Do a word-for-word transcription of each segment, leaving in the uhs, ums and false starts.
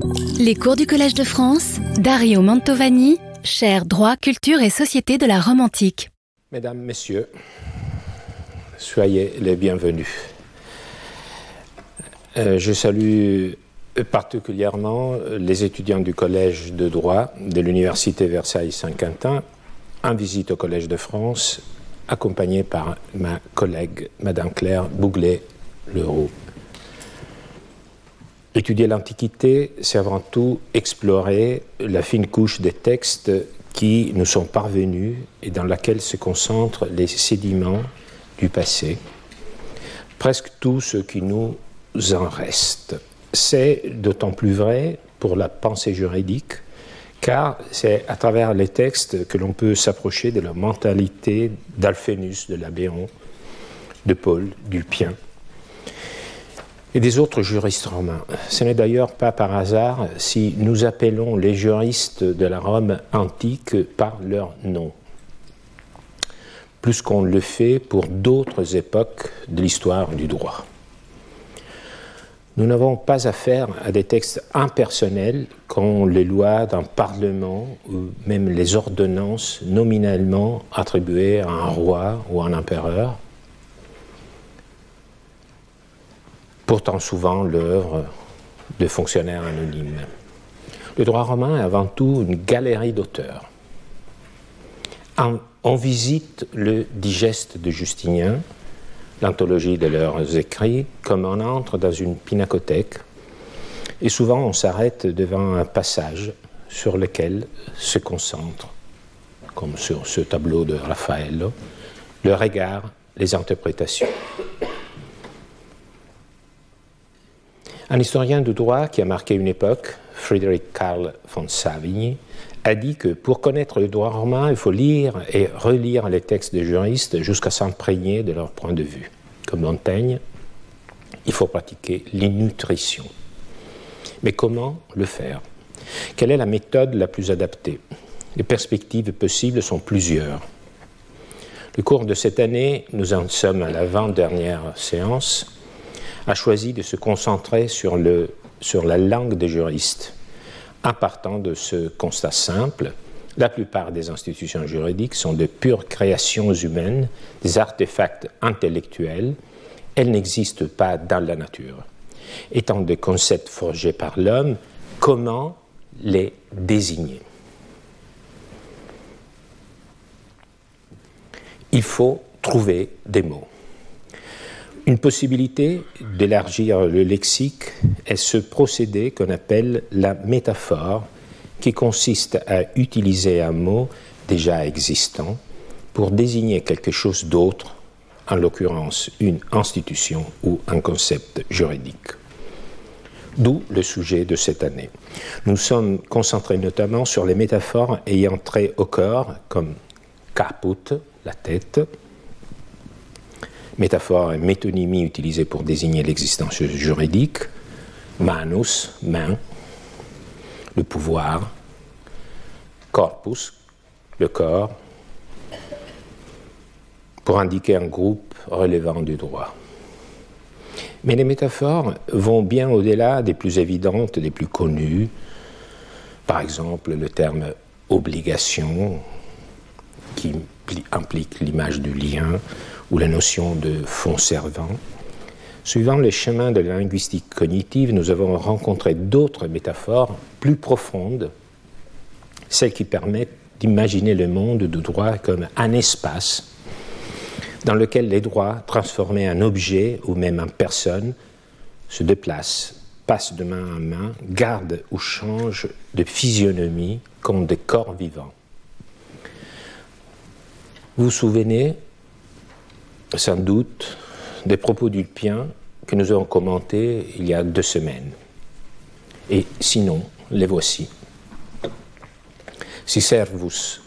Les cours du Collège de France, Dario Mantovani, chaire Droit, Culture et Société de la Rome antique. Mesdames, Messieurs, soyez les bienvenus. Euh, je salue particulièrement les étudiants du Collège de droit de l'Université Versailles-Saint-Quentin en visite au Collège de France, accompagnés par ma collègue, Madame Claire Bouglé-Leroux. Étudier l'Antiquité, c'est avant tout explorer la fine couche des textes qui nous sont parvenus et dans laquelle se concentrent les sédiments du passé, presque tout ce qui nous en reste. C'est d'autant plus vrai pour la pensée juridique, car c'est à travers les textes que l'on peut s'approcher de la mentalité d'Alphénus, de Labéon, de Paul, d'Ulpien et des autres juristes romains. Ce n'est d'ailleurs pas par hasard si nous appelons les juristes de la Rome antique par leur nom, plus qu'on le fait pour d'autres époques de l'histoire du droit. Nous n'avons pas affaire à des textes impersonnels comme les lois d'un parlement ou même les ordonnances nominalement attribuées à un roi ou à un empereur, pourtant souvent l'œuvre de fonctionnaires anonymes. Le droit romain est avant tout une galerie d'auteurs. On, on visite le digeste de Justinien, l'anthologie de leurs écrits, comme on entre dans une pinacothèque, et souvent on s'arrête devant un passage sur lequel se concentre, comme sur ce tableau de Raffaello, le regard, les interprétations. Un historien du droit qui a marqué une époque, Frédéric Carl von Savigny, a dit que pour connaître le droit romain, il faut lire et relire les textes des juristes jusqu'à s'imprégner de leur point de vue. Comme Montaigne, il faut pratiquer l'innutrition. Mais comment le faire? Quelle est la méthode la plus adaptée? Les perspectives possibles sont plusieurs. Le cours de cette année, nous en sommes à l'avant-dernière séance, a choisi de se concentrer sur, le, sur la langue des juristes, en partant de ce constat simple: la plupart des institutions juridiques sont de pures créations humaines, des artefacts intellectuels. Elles n'existent pas dans la nature. Étant des concepts forgés par l'homme, comment les désigner? Il faut trouver des mots. Une possibilité d'élargir le lexique est ce procédé qu'on appelle la métaphore, qui consiste à utiliser un mot déjà existant pour désigner quelque chose d'autre, en l'occurrence une institution ou un concept juridique. D'où le sujet de cette année. Nous sommes concentrés notamment sur les métaphores ayant trait au corps, comme caput, la tête, métaphore et métonymie utilisées pour désigner l'existence juridique, manus, main, le pouvoir, corpus, le corps, pour indiquer un groupe relevant du droit. Mais les métaphores vont bien au-delà des plus évidentes, des plus connues. Par exemple, le terme obligation, qui implique l'image du lien, ou la notion de fonds servant. Suivant les chemins de la linguistique cognitive, nous avons rencontré d'autres métaphores plus profondes, celles qui permettent d'imaginer le monde du droit comme un espace dans lequel les droits, transformés en objets ou même en personnes, se déplacent, passent de main en main, gardent ou changent de physionomie comme des corps vivants. Vous vous souvenez sans doute des propos d'Ulpien que nous avons commentés il y a deux semaines. Et sinon, les voici. Si servus,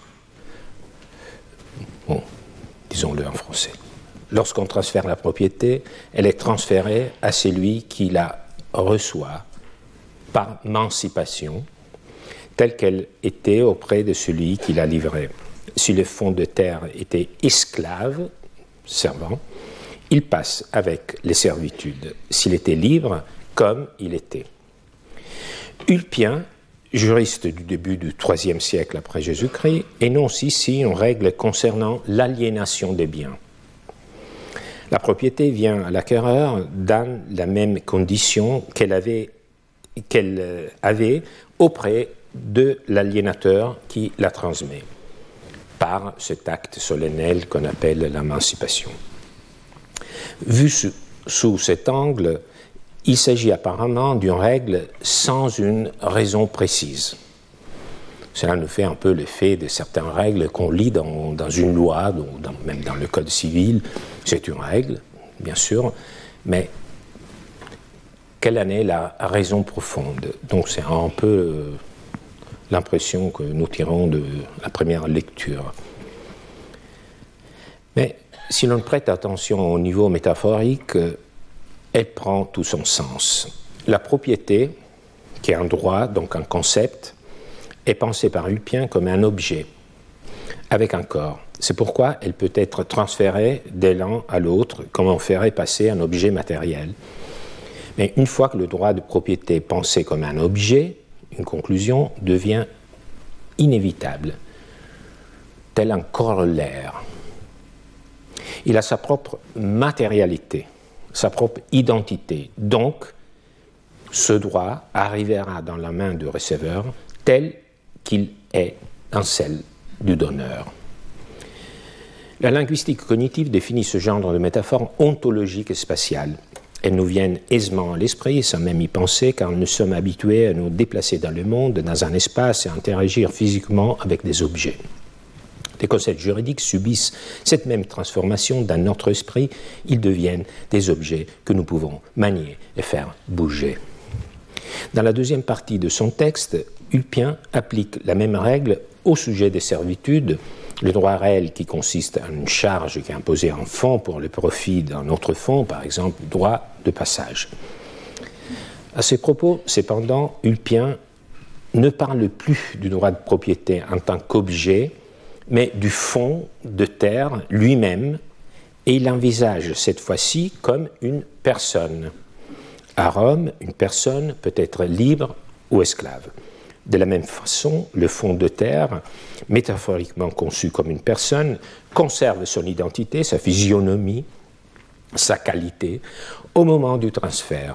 bon, disons-le en français, lorsqu'on transfère la propriété, elle est transférée à celui qui la reçoit par mancipation, telle qu'elle était auprès de celui qui la livrait. Si le fond de terre était esclave, servant, il passe avec les servitudes, s'il était libre, comme il était. Ulpien, juriste du début du troisième siècle après Jésus-Christ, énonce ici une règle concernant l'aliénation des biens. La propriété vient à l'acquéreur dans la même condition qu'elle avait, qu'elle avait auprès de l'aliénateur qui la transmet, par cet acte solennel qu'on appelle l'émancipation. Vu sous, sous cet angle, il s'agit apparemment d'une règle sans une raison précise. Cela nous fait un peu l'effet de certaines règles qu'on lit dans, dans une loi, ou dans, même dans le Code civil. C'est une règle, bien sûr, mais quelle en est la raison profonde? Donc c'est un peu euh, l'impression que nous tirons de la première lecture. Mais si l'on prête attention au niveau métaphorique, elle prend tout son sens. La propriété, qui est un droit, donc un concept, est pensée par Ulpien comme un objet, avec un corps. C'est pourquoi elle peut être transférée de l'un à l'autre, comme on ferait passer un objet matériel. Mais une fois que le droit de propriété est pensé comme un objet, une conclusion devient inévitable, tel un corollaire. Il a sa propre matérialité, sa propre identité. Donc, ce droit arrivera dans la main du receveur tel qu'il est dans celle du donneur. La linguistique cognitive définit ce genre de métaphores ontologiques et spatiales. Elles nous viennent aisément à l'esprit, sans même y penser, car nous sommes habitués à nous déplacer dans le monde, dans un espace, et à interagir physiquement avec des objets. Les concepts juridiques subissent cette même transformation dans notre esprit. Ils deviennent des objets que nous pouvons manier et faire bouger. Dans la deuxième partie de son texte, Ulpien applique la même règle au sujet des servitudes, le droit réel qui consiste en une charge qui est imposée en fonds pour le profit d'un autre fonds, par exemple droit de passage. À ces propos, cependant, Ulpien ne parle plus du droit de propriété en tant qu'objet, mais du fonds de terre lui-même, et il envisage cette fois-ci comme une personne. À Rome, une personne peut être libre ou esclave. De la même façon, le fonds de terre, métaphoriquement conçu comme une personne, conserve son identité, sa physionomie, sa qualité, au moment du transfert.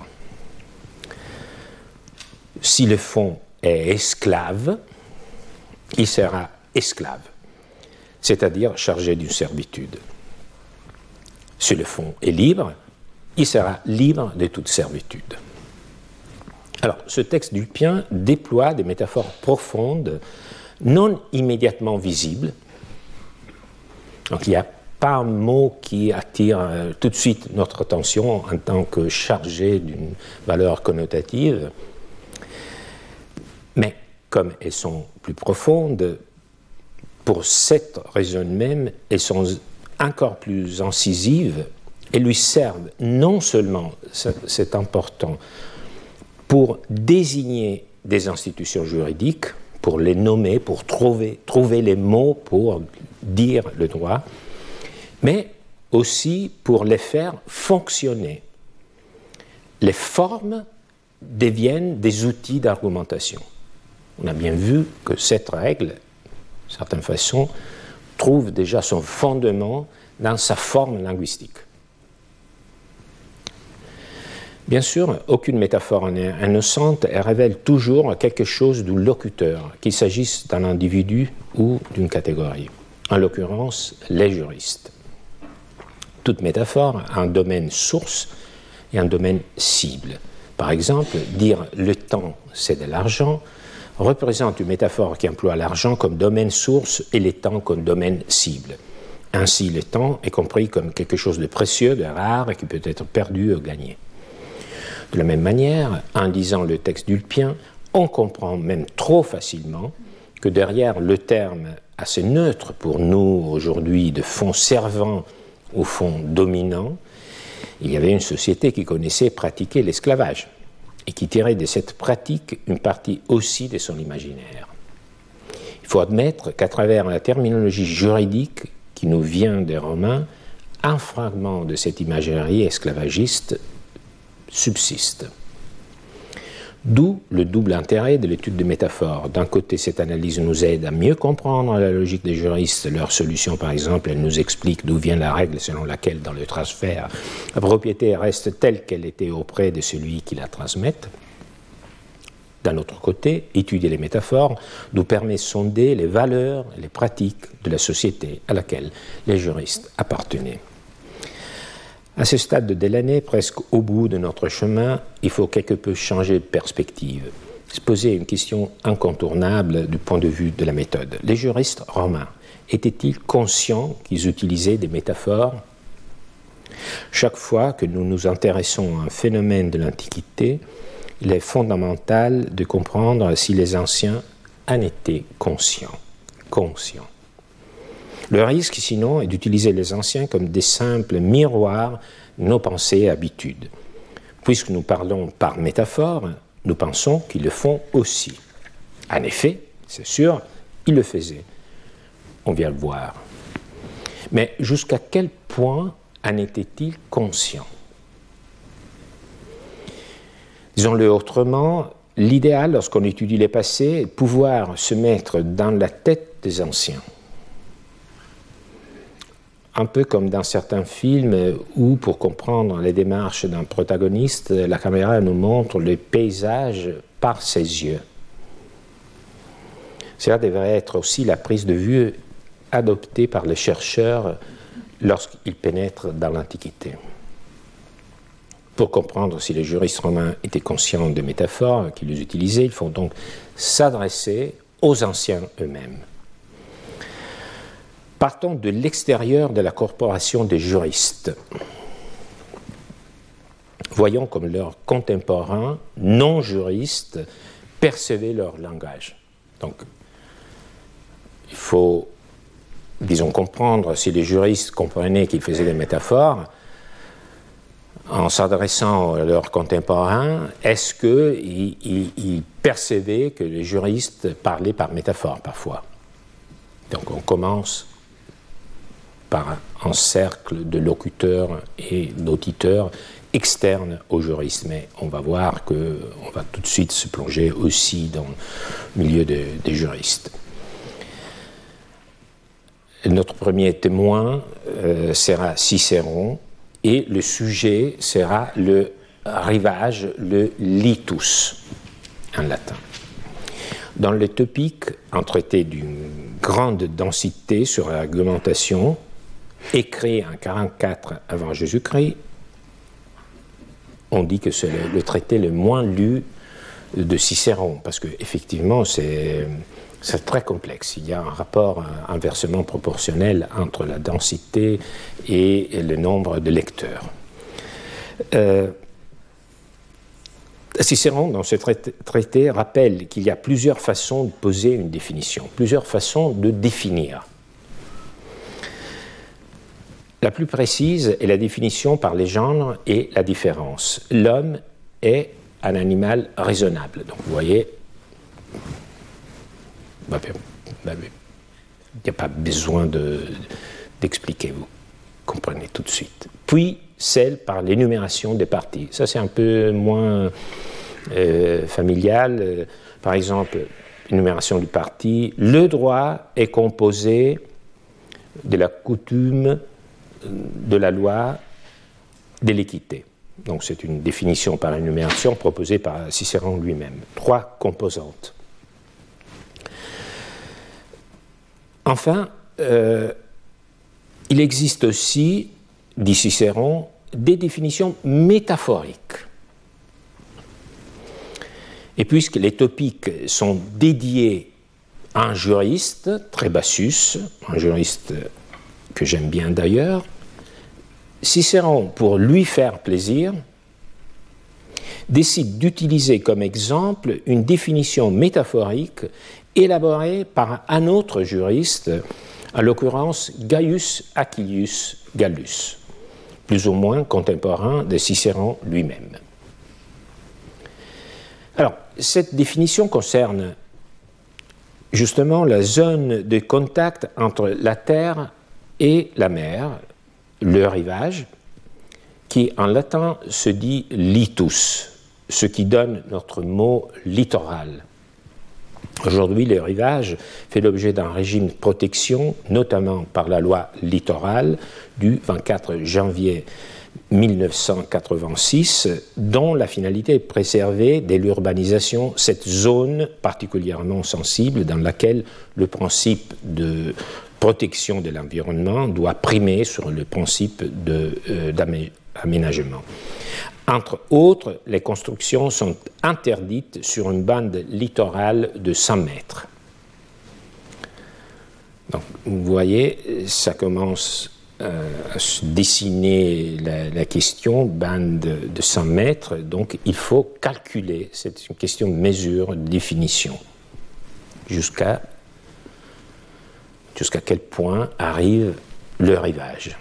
Si le fonds est esclave, il sera esclave, c'est-à-dire chargé d'une servitude. Si le fonds est libre, il sera libre de toute servitude. Alors, ce texte d'Ulpien déploie des métaphores profondes, non immédiatement visibles. Donc, il n'y a pas un mot qui attire euh, tout de suite notre attention en tant que chargé d'une valeur connotative. Mais, comme elles sont plus profondes, pour cette raison même, elles sont encore plus incisives et lui servent non seulement, c'est important, pour désigner des institutions juridiques, pour les nommer, pour trouver, trouver les mots pour dire le droit, mais aussi pour les faire fonctionner. Les formes deviennent des outils d'argumentation. On a bien vu que cette règle, d'une certaine façon, trouve déjà son fondement dans sa forme linguistique. Bien sûr, aucune métaphore n'est innocente, elle révèle toujours quelque chose du locuteur, qu'il s'agisse d'un individu ou d'une catégorie. En l'occurrence, les juristes. Toute métaphore a un domaine source et un domaine cible. Par exemple, dire « le temps, c'est de l'argent » représente une métaphore qui emploie l'argent comme domaine source et les temps comme domaine cible. Ainsi, le temps est compris comme quelque chose de précieux, de rare et qui peut être perdu ou gagné. De la même manière, en lisant le texte d'Ulpien, on comprend même trop facilement que derrière le terme assez neutre pour nous aujourd'hui de fond servant au fond dominant, il y avait une société qui connaissait pratiquer l'esclavage et qui tirait de cette pratique une partie aussi de son imaginaire. Il faut admettre qu'à travers la terminologie juridique qui nous vient des Romains, un fragment de cette imagerie esclavagiste subsiste. D'où le double intérêt de l'étude des métaphores. D'un côté, cette analyse nous aide à mieux comprendre la logique des juristes. Leur solution, par exemple, elle nous explique d'où vient la règle selon laquelle, dans le transfert, la propriété reste telle qu'elle était auprès de celui qui la transmette. D'un autre côté, étudier les métaphores nous permet de sonder les valeurs et les pratiques de la société à laquelle les juristes appartenaient. À ce stade de Delaunay, presque au bout de notre chemin, il faut quelque peu changer de perspective, se poser une question incontournable du point de vue de la méthode. Les juristes romains étaient-ils conscients qu'ils utilisaient des métaphores ? Chaque fois que nous nous intéressons à un phénomène de l'Antiquité, il est fondamental de comprendre si les anciens en étaient conscients. conscients. Le risque, sinon, est d'utiliser les anciens comme des simples miroirs de nos pensées et habitudes. Puisque nous parlons par métaphore, nous pensons qu'ils le font aussi. En effet, c'est sûr, ils le faisaient. On vient le voir. Mais jusqu'à quel point en étaient-ils conscients ? Disons-le autrement, l'idéal, lorsqu'on étudie les passés, est de pouvoir se mettre dans la tête des anciens. Un peu comme dans certains films où, pour comprendre les démarches d'un protagoniste, la caméra nous montre le paysage par ses yeux. Cela devrait être aussi la prise de vue adoptée par les chercheurs lorsqu'ils pénètrent dans l'Antiquité. Pour comprendre si les juristes romains étaient conscients des métaphores qu'ils utilisaient, il faut donc s'adresser aux anciens eux-mêmes. Partons de l'extérieur de la corporation des juristes. Voyons comme leurs contemporains non-juristes percevaient leur langage. Donc, il faut, disons, comprendre si les juristes comprenaient qu'ils faisaient des métaphores. En s'adressant à leurs contemporains, est-ce qu'ils ils, ils percevaient que les juristes parlaient par métaphore parfois? Donc on commence par un cercle de locuteurs et d'auditeurs externes aux juristes, mais on va voir qu'on va tout de suite se plonger aussi dans le milieu de, des juristes. Notre premier témoin euh, sera Cicéron, et le sujet sera le rivage, le litus, en latin. Dans le Topique, un traité d'une grande densité sur l'argumentation, écrit en quarante-quatre avant Jésus-Christ, on dit que c'est le, le traité le moins lu de Cicéron, parce qu'effectivement, c'est, c'est très complexe. Il y a un rapport inversement proportionnel entre la densité et le nombre de lecteurs. Euh, Cicéron, dans ce traité, traité, rappelle qu'il y a plusieurs façons de poser une définition, plusieurs façons de définir. La plus précise est la définition par les genres et la différence. L'homme est un animal raisonnable. Donc vous voyez, il n'y a pas besoin de, d'expliquer, vous comprenez tout de suite. Puis, celle par l'énumération des parties. Ça, c'est un peu moins euh, familial. Par exemple, l'énumération du parti. Le droit est composé de la coutume, de la loi, de l'équité. Donc, c'est une définition par énumération proposée par Cicéron lui-même. Trois composantes. Enfin, euh, il existe aussi, dit Cicéron, des définitions métaphoriques. Et puisque les topiques sont dédiés à un juriste, Trébassus, un juriste que j'aime bien d'ailleurs, Cicéron, pour lui faire plaisir, décide d'utiliser comme exemple une définition métaphorique élaborée par un autre juriste, en l'occurrence Gaius Acilius Gallus, plus ou moins contemporain de Cicéron lui-même. Alors, cette définition concerne justement la zone de contact entre la terre et la mer, le rivage, qui en latin se dit litus, ce qui donne notre mot littoral. Aujourd'hui, le rivage fait l'objet d'un régime de protection, notamment par la loi littorale du vingt-quatre janvier mille neuf cent quatre-vingt-six, dont la finalité est de préserver dès l'urbanisation cette zone particulièrement sensible dans laquelle le principe de protection de l'environnement doit primer sur le principe de, euh, d'aménagement. Entre autres, les constructions sont interdites sur une bande littorale de cent mètres. Donc, vous voyez, ça commence euh, à se dessiner la, la question, bande de, de cent mètres, donc il faut calculer, c'est une question de mesure, de définition, jusqu'à jusqu'à quel point arrive le rivage.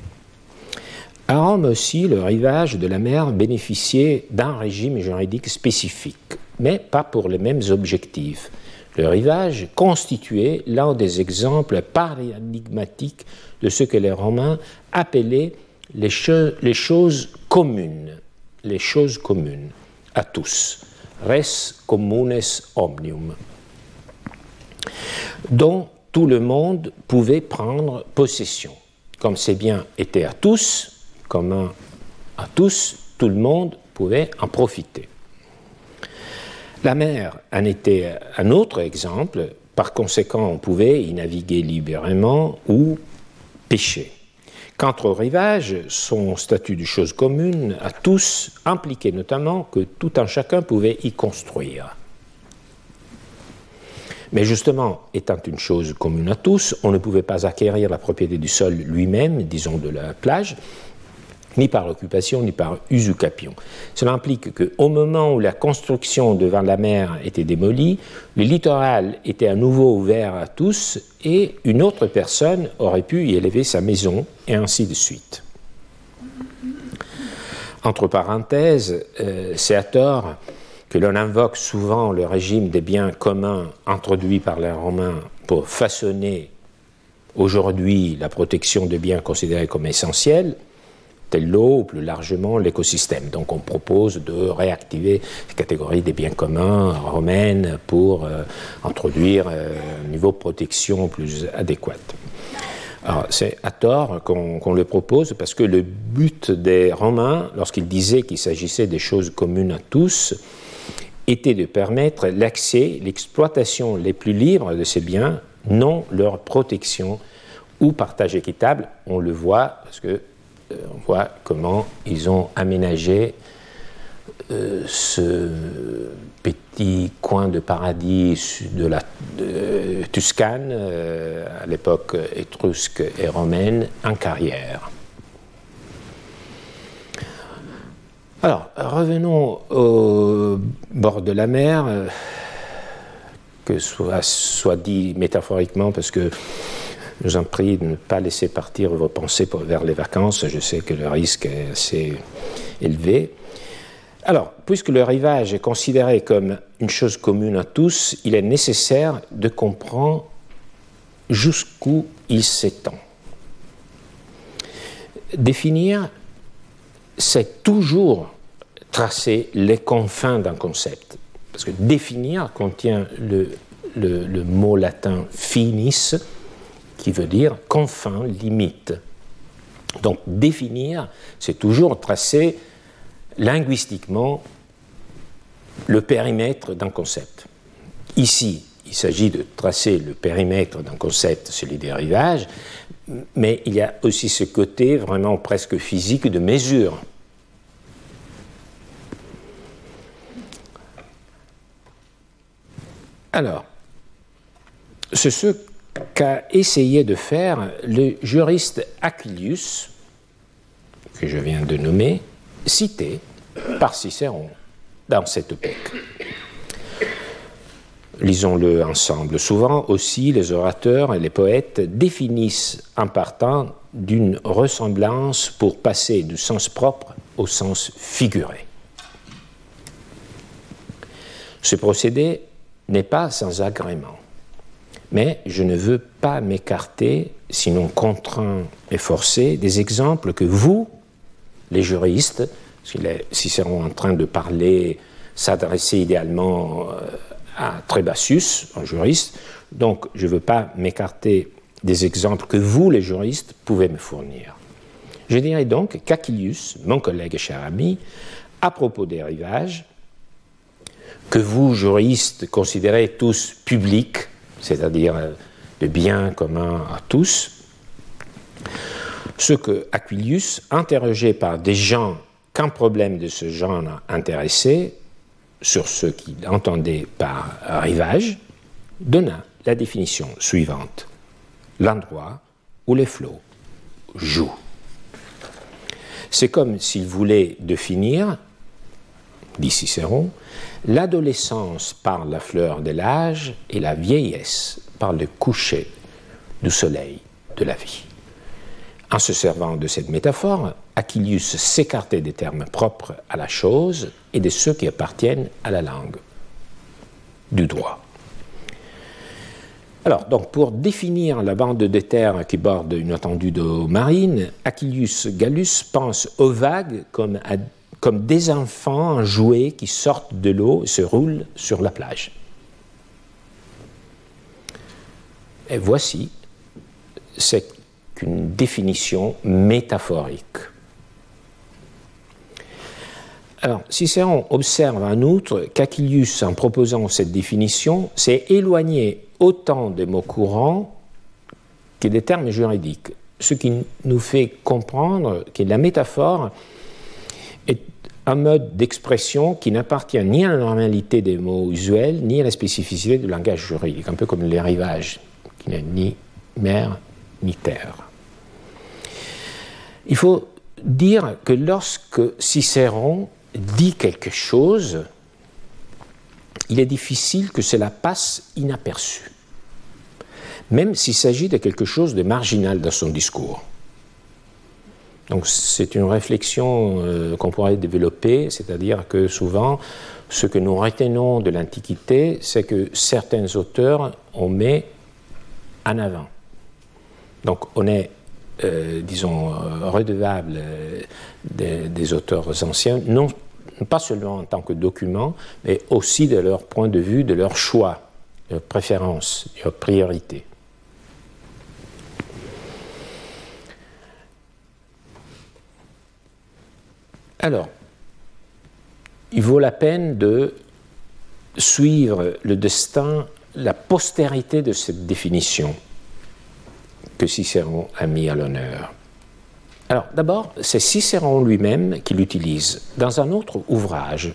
À Rome aussi, le rivage de la mer bénéficiait d'un régime juridique spécifique, mais pas pour les mêmes objectifs. Le rivage constituait l'un des exemples paradigmatiques de ce que les Romains appelaient les, cho- les choses communes, les choses communes à tous, res communes omnium, dont tout le monde pouvait prendre possession. Comme ces biens étaient à tous, communs à tous, tout le monde pouvait en profiter. La mer en était un autre exemple, par conséquent on pouvait y naviguer librement ou pêcher. Quant au rivage, son statut de chose commune à tous impliquait notamment que tout un chacun pouvait y construire. Mais justement, étant une chose commune à tous, on ne pouvait pas acquérir la propriété du sol lui-même, disons de la plage, ni par occupation, ni par usucapion. Cela implique qu'au moment où la construction devant la mer était démolie, le littoral était à nouveau ouvert à tous et une autre personne aurait pu y élever sa maison, et ainsi de suite. Entre parenthèses, euh, c'est à tort que l'on invoque souvent le régime des biens communs introduit par les Romains pour façonner aujourd'hui la protection de biens considérés comme essentiels, telle l'eau ou plus largement l'écosystème. Donc on propose de réactiver la catégorie des biens communs romaines pour euh, introduire euh, un niveau de protection plus adéquat. Alors c'est à tort qu'on, qu'on le propose parce que le but des Romains, lorsqu'ils disaient qu'il s'agissait des choses communes à tous, était de permettre l'accès, l'exploitation les plus libres de ces biens, non leur protection ou partage équitable. On le voit parce que euh, on voit comment ils ont aménagé euh, ce petit coin de paradis de la de Tuscane, euh, à l'époque étrusque et romaine, en carrière. Alors, revenons au bord de la mer, euh, que soit, soit dit métaphoriquement, parce que je vous en prie de ne pas laisser partir vos pensées pour, vers les vacances, je sais que le risque est assez élevé. Alors, puisque le rivage est considéré comme une chose commune à tous, il est nécessaire de comprendre jusqu'où il s'étend. Définir, c'est toujours tracer les confins d'un concept. Parce que définir contient le, le, le mot latin finis, qui veut dire confin, limite. Donc définir, c'est toujours tracer linguistiquement le périmètre d'un concept. Ici, il s'agit de tracer le périmètre d'un concept, celui des rivages, mais il y a aussi ce côté vraiment presque physique de mesure. Alors, c'est ce qu'a essayé de faire le juriste Aquilius, que je viens de nommer, cité par Cicéron dans cette époque. Lisons-le ensemble. Souvent aussi, les orateurs et les poètes définissent en partant d'une ressemblance pour passer du sens propre au sens figuré. Ce procédé n'est pas sans agrément, mais je ne veux pas m'écarter, sinon contraint et forcé, des exemples que vous, les juristes, parce qu'il est Cicéron en train de parler s'adresser idéalement à Trébasius, un juriste, donc je ne veux pas m'écarter des exemples que vous, les juristes, pouvez me fournir. Je dirais donc qu'Achillius, mon collègue et cher ami, à propos des rivages, que vous, juristes, considérez tous publics, c'est-à-dire de biens communs à tous, ce que Achillius, interrogé par des gens qu'un problème de ce genre intéressait, sur ce qu'il entendait par rivage, donna la définition suivante: l'endroit où les flots jouent. C'est comme s'il voulait définir, dit Cicéron, l'adolescence par la fleur de l'âge et la vieillesse par le coucher du soleil de la vie. En se servant de cette métaphore, Achillius s'écartait des termes propres à la chose et de ceux qui appartiennent à la langue du droit. Alors, donc, pour définir la bande de terre qui borde une étendue d'eau marine, Achillius Gallus pense aux vagues comme, à, comme des enfants en jouets qui sortent de l'eau et se roulent sur la plage. Et voici, c'est une définition métaphorique. Alors, Cicéron observe en outre qu'Achillius, en proposant cette définition, s'est éloigné autant des mots courants que des termes juridiques, ce qui nous fait comprendre que la métaphore est un mode d'expression qui n'appartient ni à la normalité des mots usuels, ni à la spécificité du langage juridique, un peu comme les rivages, qui n'est ni mer ni terre. Il faut dire que lorsque Cicéron dit quelque chose, il est difficile que cela passe inaperçu, même s'il s'agit de quelque chose de marginal dans son discours. Donc c'est une réflexion euh, qu'on pourrait développer, c'est-à-dire que souvent, ce que nous retenons de l'Antiquité, c'est que certains auteurs on met en avant. Donc on est, euh, disons, redevable euh, des, des auteurs anciens, non pas seulement en tant que document, mais aussi de leur point de vue, de leur choix, de leur préférence, de leur priorité. Alors, il vaut la peine de suivre le destin, la postérité de cette définition que Cicéron a mis à l'honneur. Alors, d'abord, c'est Cicéron lui-même qui l'utilise dans un autre ouvrage,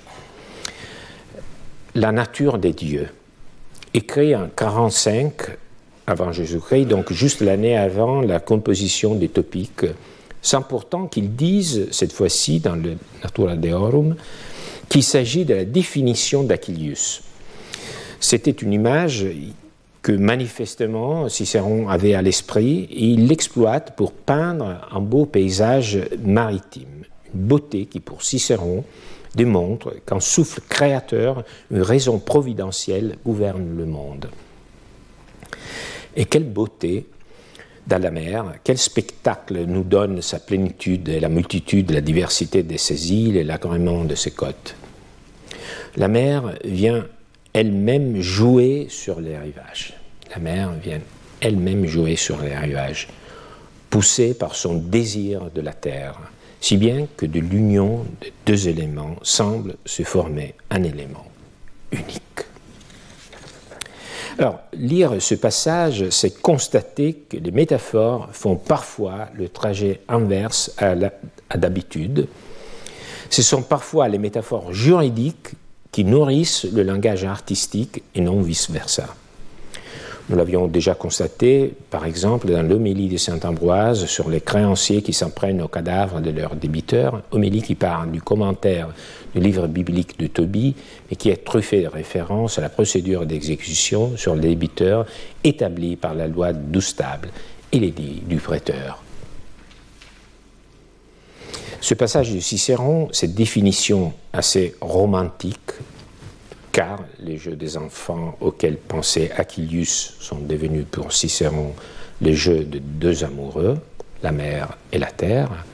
La nature des dieux, écrit en quarante-cinq avant Jésus-Christ, donc juste l'année avant la composition des topiques, sans pourtant qu'ils disent, cette fois-ci, dans le Natura Deorum, qu'il s'agit de la définition d'Achillius. C'était une image que manifestement Cicéron avait à l'esprit et il l'exploite pour peindre un beau paysage maritime. Une beauté qui, pour Cicéron, démontre qu'un souffle créateur, une raison providentielle gouverne le monde. Et quelle beauté dans la mer, quel spectacle nous donne sa plénitude et la multitude, la diversité de ses îles et l'agrément de ses côtes. La mer vient elle-même jouer sur les rivages. La mer vient elle-même jouer sur les rivages, poussée par son désir de la terre, si bien que de l'union de deux éléments semble se former un élément unique. Alors, lire ce passage, c'est constater que les métaphores font parfois le trajet inverse à, la, à d'habitude. Ce sont parfois les métaphores juridiques qui nourrissent le langage artistique et non vice-versa. Nous l'avions déjà constaté, par exemple, dans l'homélie de saint Ambroise sur les créanciers qui s'en prennent aux cadavres de leurs débiteurs, homélie qui parle du commentaire du livre biblique de Tobie et qui est truffé de références à la procédure d'exécution sur les débiteurs établie par la loi d'Oustable et l'édit du prêteur. Ce passage de Cicéron, cette définition assez romantique, car les jeux des enfants auxquels pensait Achillius sont devenus pour Cicéron les jeux de deux amoureux, la mer et la terre,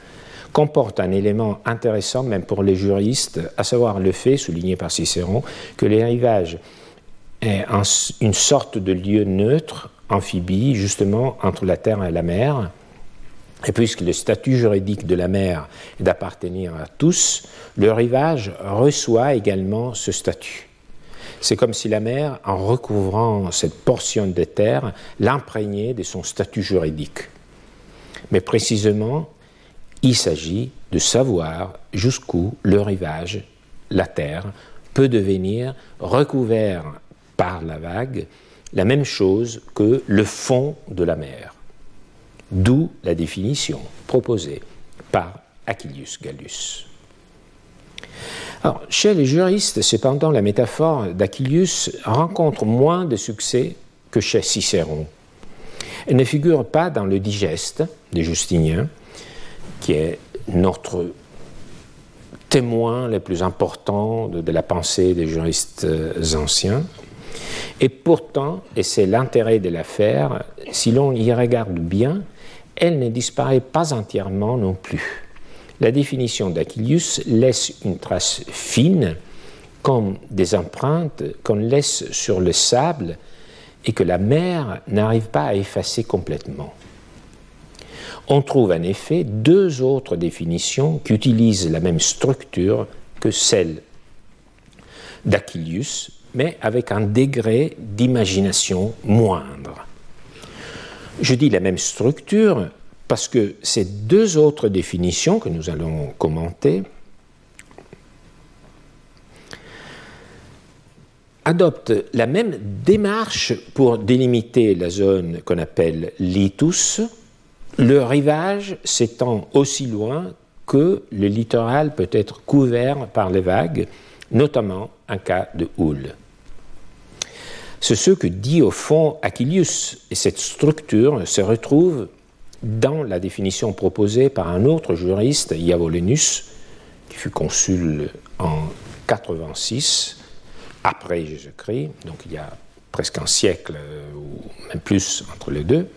comporte un élément intéressant même pour les juristes, à savoir le fait, souligné par Cicéron, que les rivages est une sorte de lieu neutre, amphibie, justement entre la terre et la mer. Et puisque le statut juridique de la mer est d'appartenir à tous, le rivage reçoit également ce statut. C'est comme si la mer, en recouvrant cette portion de terre, l'imprégnait de son statut juridique. Mais précisément, il s'agit de savoir jusqu'où le rivage, la terre, peut devenir recouvert par la vague, la même chose que le fond de la mer. D'où la définition proposée par Aquilius Gallus. Alors, chez les juristes, cependant, la métaphore d'Aquilius rencontre moins de succès que chez Cicéron. Elle ne figure pas dans le Digeste de Justinien, qui est notre témoin le plus important de, de la pensée des juristes anciens. Et pourtant, et c'est l'intérêt de l'affaire, si l'on y regarde bien, elle ne disparaît pas entièrement non plus. La définition d'Aquilius laisse une trace fine, comme des empreintes qu'on laisse sur le sable et que la mer n'arrive pas à effacer complètement. On trouve en effet deux autres définitions qui utilisent la même structure que celle d'Aquilius, mais avec un degré d'imagination moindre. Je dis la même structure parce que ces deux autres définitions que nous allons commenter adoptent la même démarche pour délimiter la zone qu'on appelle litus, le rivage s'étend aussi loin que le littoral peut être couvert par les vagues, notamment en cas de houle. C'est ce que dit au fond Aquilius, et cette structure se retrouve dans la définition proposée par un autre juriste, Iavolenus, qui fut consul en quatre-vingt-six, après Jésus-Christ, donc il y a presque un siècle, ou même plus entre les deux,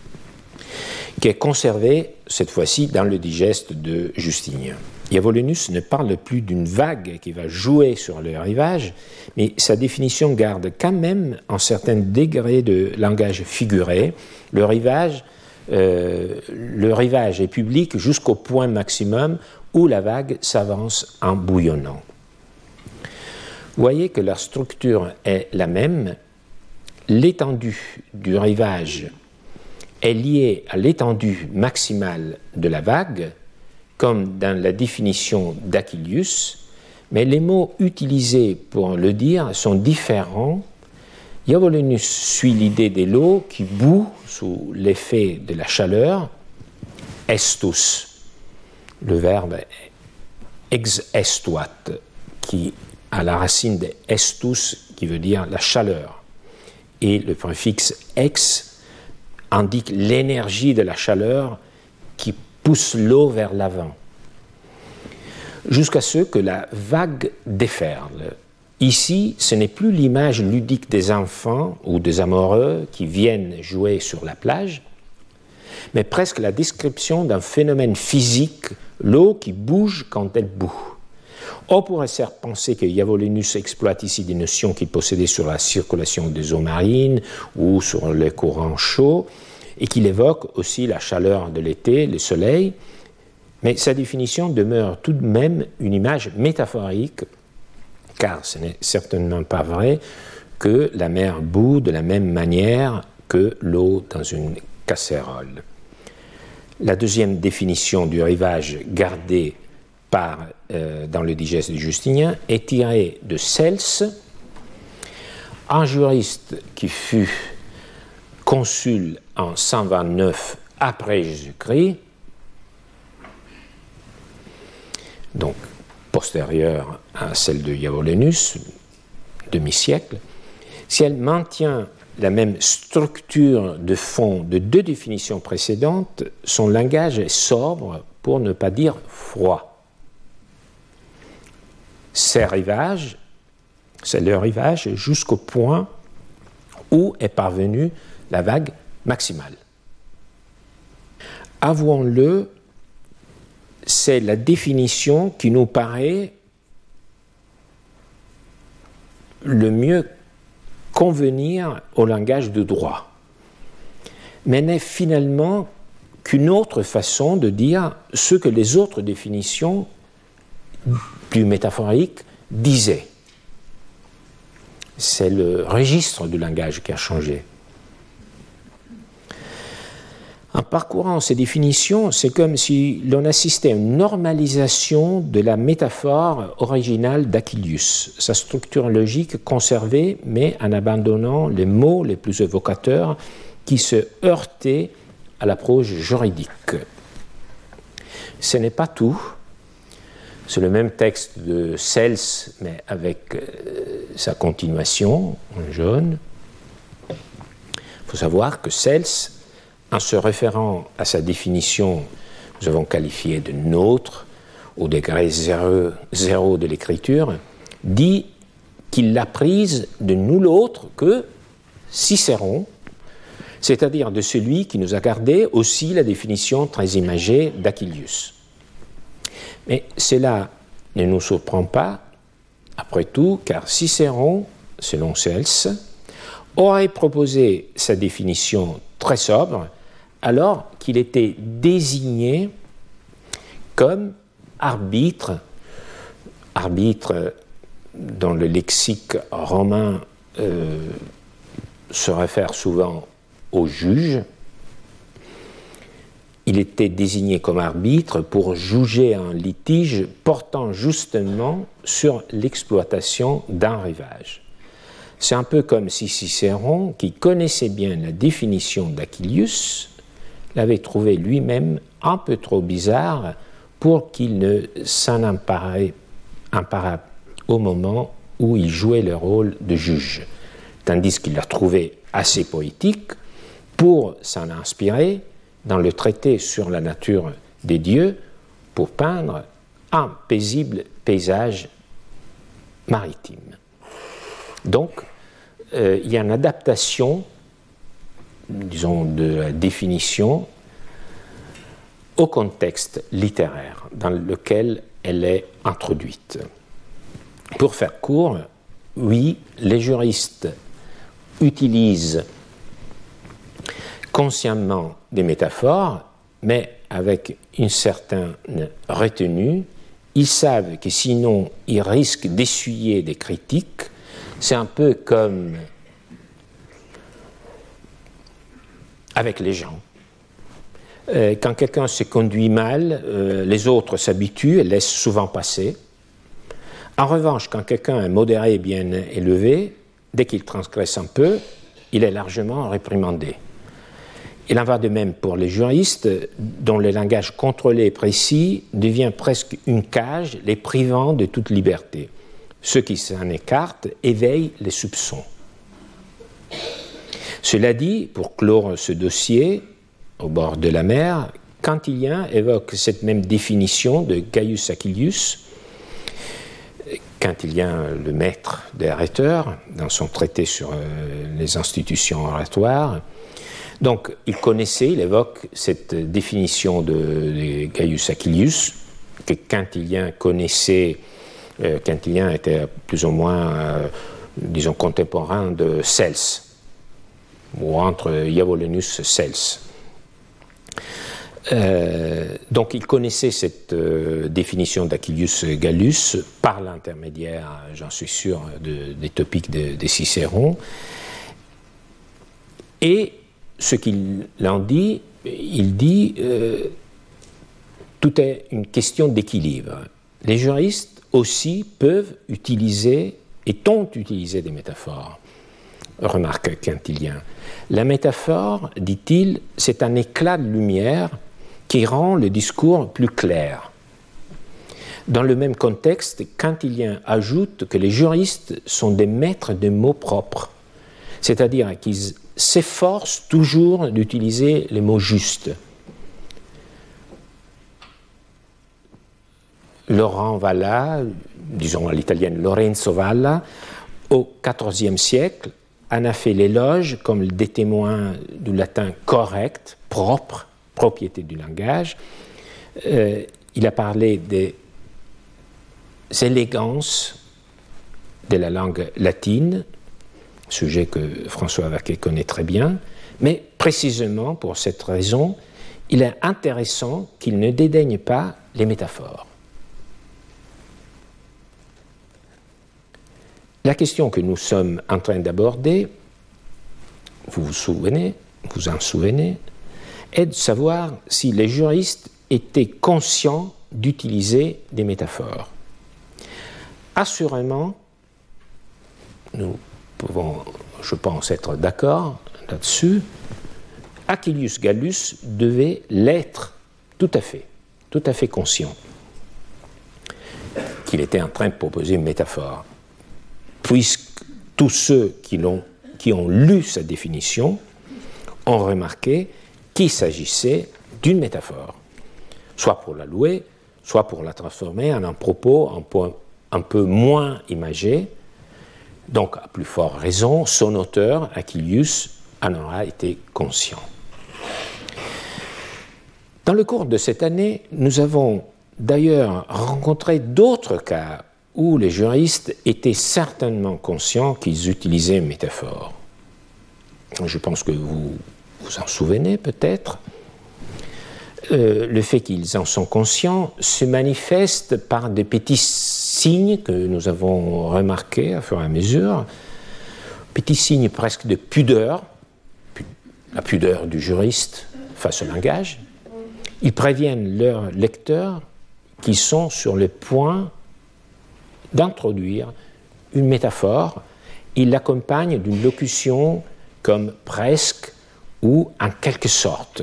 qui est conservé cette fois-ci dans le Digeste de Justinien. Iavolenus ne parle plus d'une vague qui va jouer sur le rivage, mais sa définition garde quand même un certain degré de langage figuré. Le rivage, euh, le rivage est public jusqu'au point maximum où la vague s'avance en bouillonnant. Vous voyez que la structure est la même. L'étendue du rivage est liée à l'étendue maximale de la vague, comme dans la définition d'Aquilius, mais les mots utilisés pour le dire sont différents. Iavolenus suit l'idée de l'eau qui bout sous l'effet de la chaleur, estus. Le verbe ex estuat, qui a la racine de estus, qui veut dire la chaleur. Et le préfixe ex indique l'énergie de la chaleur qui pousse l'eau vers l'avant, jusqu'à ce que la vague déferle. Ici, ce n'est plus l'image ludique des enfants ou des amoureux qui viennent jouer sur la plage, mais presque la description d'un phénomène physique, l'eau qui bouge quand elle bout. On pourrait certes penser que Iavolenus exploite ici des notions qu'il possédait sur la circulation des eaux marines ou sur les courants chauds, et qu'il évoque aussi la chaleur de l'été, le soleil, mais sa définition demeure tout de même une image métaphorique, car ce n'est certainement pas vrai que la mer bout de la même manière que l'eau dans une casserole. La deuxième définition du rivage gardée par, euh, dans le Digeste de Justinien est tirée de Cels, un juriste qui fut consul en cent vingt-neuf après Jésus-Christ, donc postérieure à celle de Iavolenus, demi-siècle. Si elle maintient la même structure de fond de deux définitions précédentes, son langage est sobre, pour ne pas dire froid. Ces rivages, c'est le rivage jusqu'au point où est parvenue la vague maximale. Avouons-le, c'est la définition qui nous paraît le mieux convenir au langage de droit, mais n'est finalement qu'une autre façon de dire ce que les autres définitions plus métaphoriques disaient. C'est le registre du langage qui a changé. En parcourant ces définitions, c'est comme si l'on assistait à une normalisation de la métaphore originale d'Achillius, sa structure logique conservée, mais en abandonnant les mots les plus évocateurs qui se heurtaient à l'approche juridique. Ce n'est pas tout. C'est le même texte de Cels, mais avec euh, sa continuation en jaune. Il faut savoir que Cels, en se référant à sa définition, nous avons qualifié de nôtre, au degré zéro, zéro de l'écriture, dit qu'il l'a prise de nul autre que Cicéron, c'est-à-dire de celui qui nous a gardé aussi la définition très imagée d'Achillius. Mais cela ne nous surprend pas, après tout, car Cicéron, selon Cels, aurait proposé sa définition très sobre, alors qu'il était désigné comme arbitre, arbitre dans le lexique romain euh, se réfère souvent au juge. Il était désigné comme arbitre pour juger un litige portant justement sur l'exploitation d'un rivage. C'est un peu comme si Cicéron, qui connaissait bien la définition d'Achillius, l'avait trouvé lui-même un peu trop bizarre pour qu'il ne s'en emparât au moment où il jouait le rôle de juge, tandis qu'il l'a trouvé assez poétique pour s'en inspirer dans le traité sur la nature des dieux pour peindre un paisible paysage maritime. Donc, euh, il y a une adaptation, disons, de la définition au contexte littéraire dans lequel elle est introduite. Pour faire court, oui, les juristes utilisent consciemment des métaphores, mais avec une certaine retenue. Ils savent que sinon, ils risquent d'essuyer des critiques. C'est un peu comme avec les gens. Euh, quand quelqu'un se conduit mal, euh, les autres s'habituent et laissent souvent passer. En revanche, quand quelqu'un est modéré et bien élevé, dès qu'il transgresse un peu, il est largement réprimandé. Il en va de même pour les juristes, dont le langage contrôlé et précis devient presque une cage, les privant de toute liberté. Ceux qui s'en écartent éveillent les soupçons. Cela dit, pour clore ce dossier, au bord de la mer, Quintilien évoque cette même définition de Gaius Achillius, Quintilien, le maître des rhéteurs, dans son traité sur les institutions oratoires. Donc, il connaissait, il évoque cette définition de, de Gaius Achillius, que Quintilien connaissait. Euh, Quintilien était plus ou moins, euh, disons, contemporain de Cels, ou entre Iavolenus et Cels. Euh, donc, il connaissait cette euh, définition d'Achillius Gallus par l'intermédiaire, j'en suis sûr, de, des topiques de, de Cicéron. Et ce qu'il en dit, il dit euh, tout est une question d'équilibre. Les juristes aussi peuvent utiliser et ont utilisé des métaphores, remarque Quintilien. La métaphore, dit-il, c'est un éclat de lumière qui rend le discours plus clair. Dans le même contexte, Quintilien ajoute que les juristes sont des maîtres de mots propres, c'est-à-dire qu'ils s'efforcent toujours d'utiliser les mots justes. Laurent Valla, disons à l'italienne Lorenzo Valla, au quatorzième siècle, en a fait l'éloge comme des témoins du latin correct, propre, propriété du langage. Euh, il a parlé des élégances de la langue latine, sujet que François Vaquet connaît très bien, mais précisément pour cette raison, il est intéressant qu'il ne dédaigne pas les métaphores. La question que nous sommes en train d'aborder, vous vous souvenez, vous en souvenez, est de savoir si les juristes étaient conscients d'utiliser des métaphores. Assurément, nous pouvons, je pense, être d'accord là-dessus, Achillius Gallus devait l'être tout à fait, tout à fait conscient qu'il était en train de proposer une métaphore, puisque tous ceux qui, l'ont, qui ont lu sa définition ont remarqué qu'il s'agissait d'une métaphore, soit pour la louer, soit pour la transformer en un propos un peu, un peu moins imagé. Donc, à plus forte raison, son auteur, Achillius, en aura été conscient. Dans le cours de cette année, nous avons d'ailleurs rencontré d'autres cas où les juristes étaient certainement conscients qu'ils utilisaient une métaphore. Je pense que vous vous en souvenez peut-être. Euh, le fait qu'ils en sont conscients se manifeste par des petits signes que nous avons remarqués à fur et à mesure, petits signes presque de pudeur, la pudeur du juriste face au langage. Ils préviennent leurs lecteurs qui sont sur le point d'introduire une métaphore. Ils l'accompagnent d'une locution comme presque ou en quelque sorte.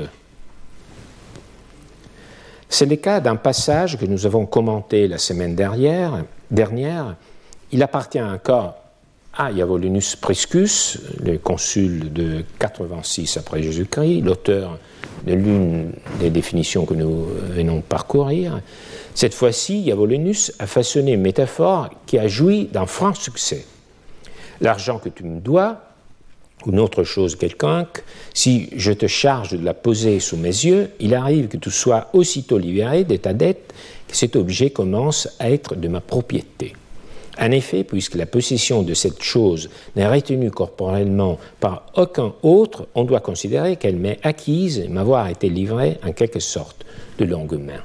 C'est le cas d'un passage que nous avons commenté la semaine dernière. dernière. Il appartient encore à Iavolinus Priscus, le consul de quatre-vingt-six après Jésus-Christ, l'auteur de l'une des définitions que nous venons de parcourir. Cette fois-ci, Iavolinus a façonné une métaphore qui a joui d'un franc succès. L'argent que tu me dois, ou une autre chose quelconque, si je te charge de la poser sous mes yeux, il arrive que tu sois aussitôt libéré de ta dette, que cet objet commence à être de ma propriété. En effet, puisque la possession de cette chose n'est retenue corporellement par aucun autre, on doit considérer qu'elle m'est acquise et m'avoir été livrée en quelque sorte de longue main.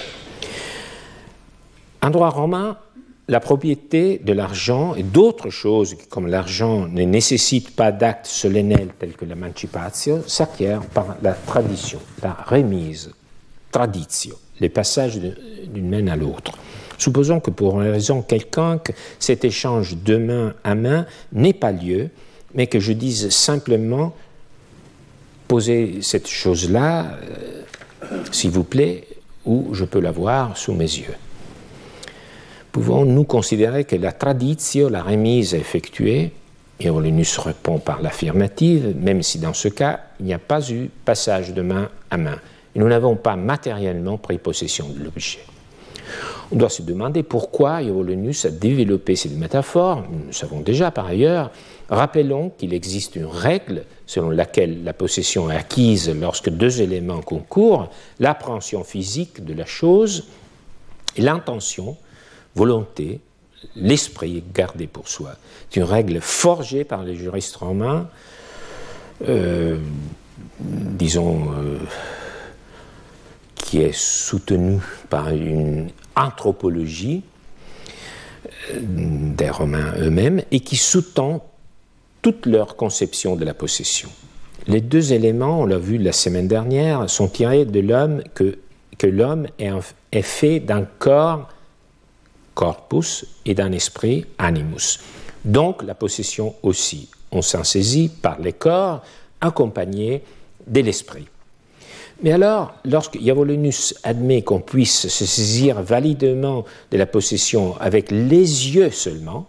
En droit romain, la propriété de l'argent et d'autres choses comme l'argent ne nécessitent pas d'actes solennels tels que l'emancipatio s'acquiert par la tradition, la remise, traditio, le passage d'une main à l'autre. Supposons que pour une raison quelconque, cet échange de main à main n'ait pas lieu, mais que je dise simplement posez cette chose-là, euh, s'il vous plaît, où je peux la voir sous mes yeux. Pouvons-nous considérer que la traditio, la remise est effectuée, et Iavolinus répond par l'affirmative, même si dans ce cas, il n'y a pas eu passage de main à main. Et nous n'avons pas matériellement pris possession de l'objet. On doit se demander pourquoi Iavolinus a développé cette métaphore. Nous le savons déjà par ailleurs. Rappelons qu'il existe une règle selon laquelle la possession est acquise lorsque deux éléments concourent, l'appréhension physique de la chose et l'intention, volonté, l'esprit gardé pour soi. C'est une règle forgée par les juristes romains, euh, disons, euh, qui est soutenue par une anthropologie des Romains eux-mêmes et qui sous-tend toute leur conception de la possession. Les deux éléments, on l'a vu la semaine dernière, sont tirés de l'homme que, que l'homme est, est fait d'un corps, corpus, et d'un esprit, animus. Donc la possession aussi, on s'en saisit par les corps accompagnés de l'esprit. Mais alors, lorsque Iavolinus admet qu'on puisse se saisir validement de la possession avec les yeux seulement,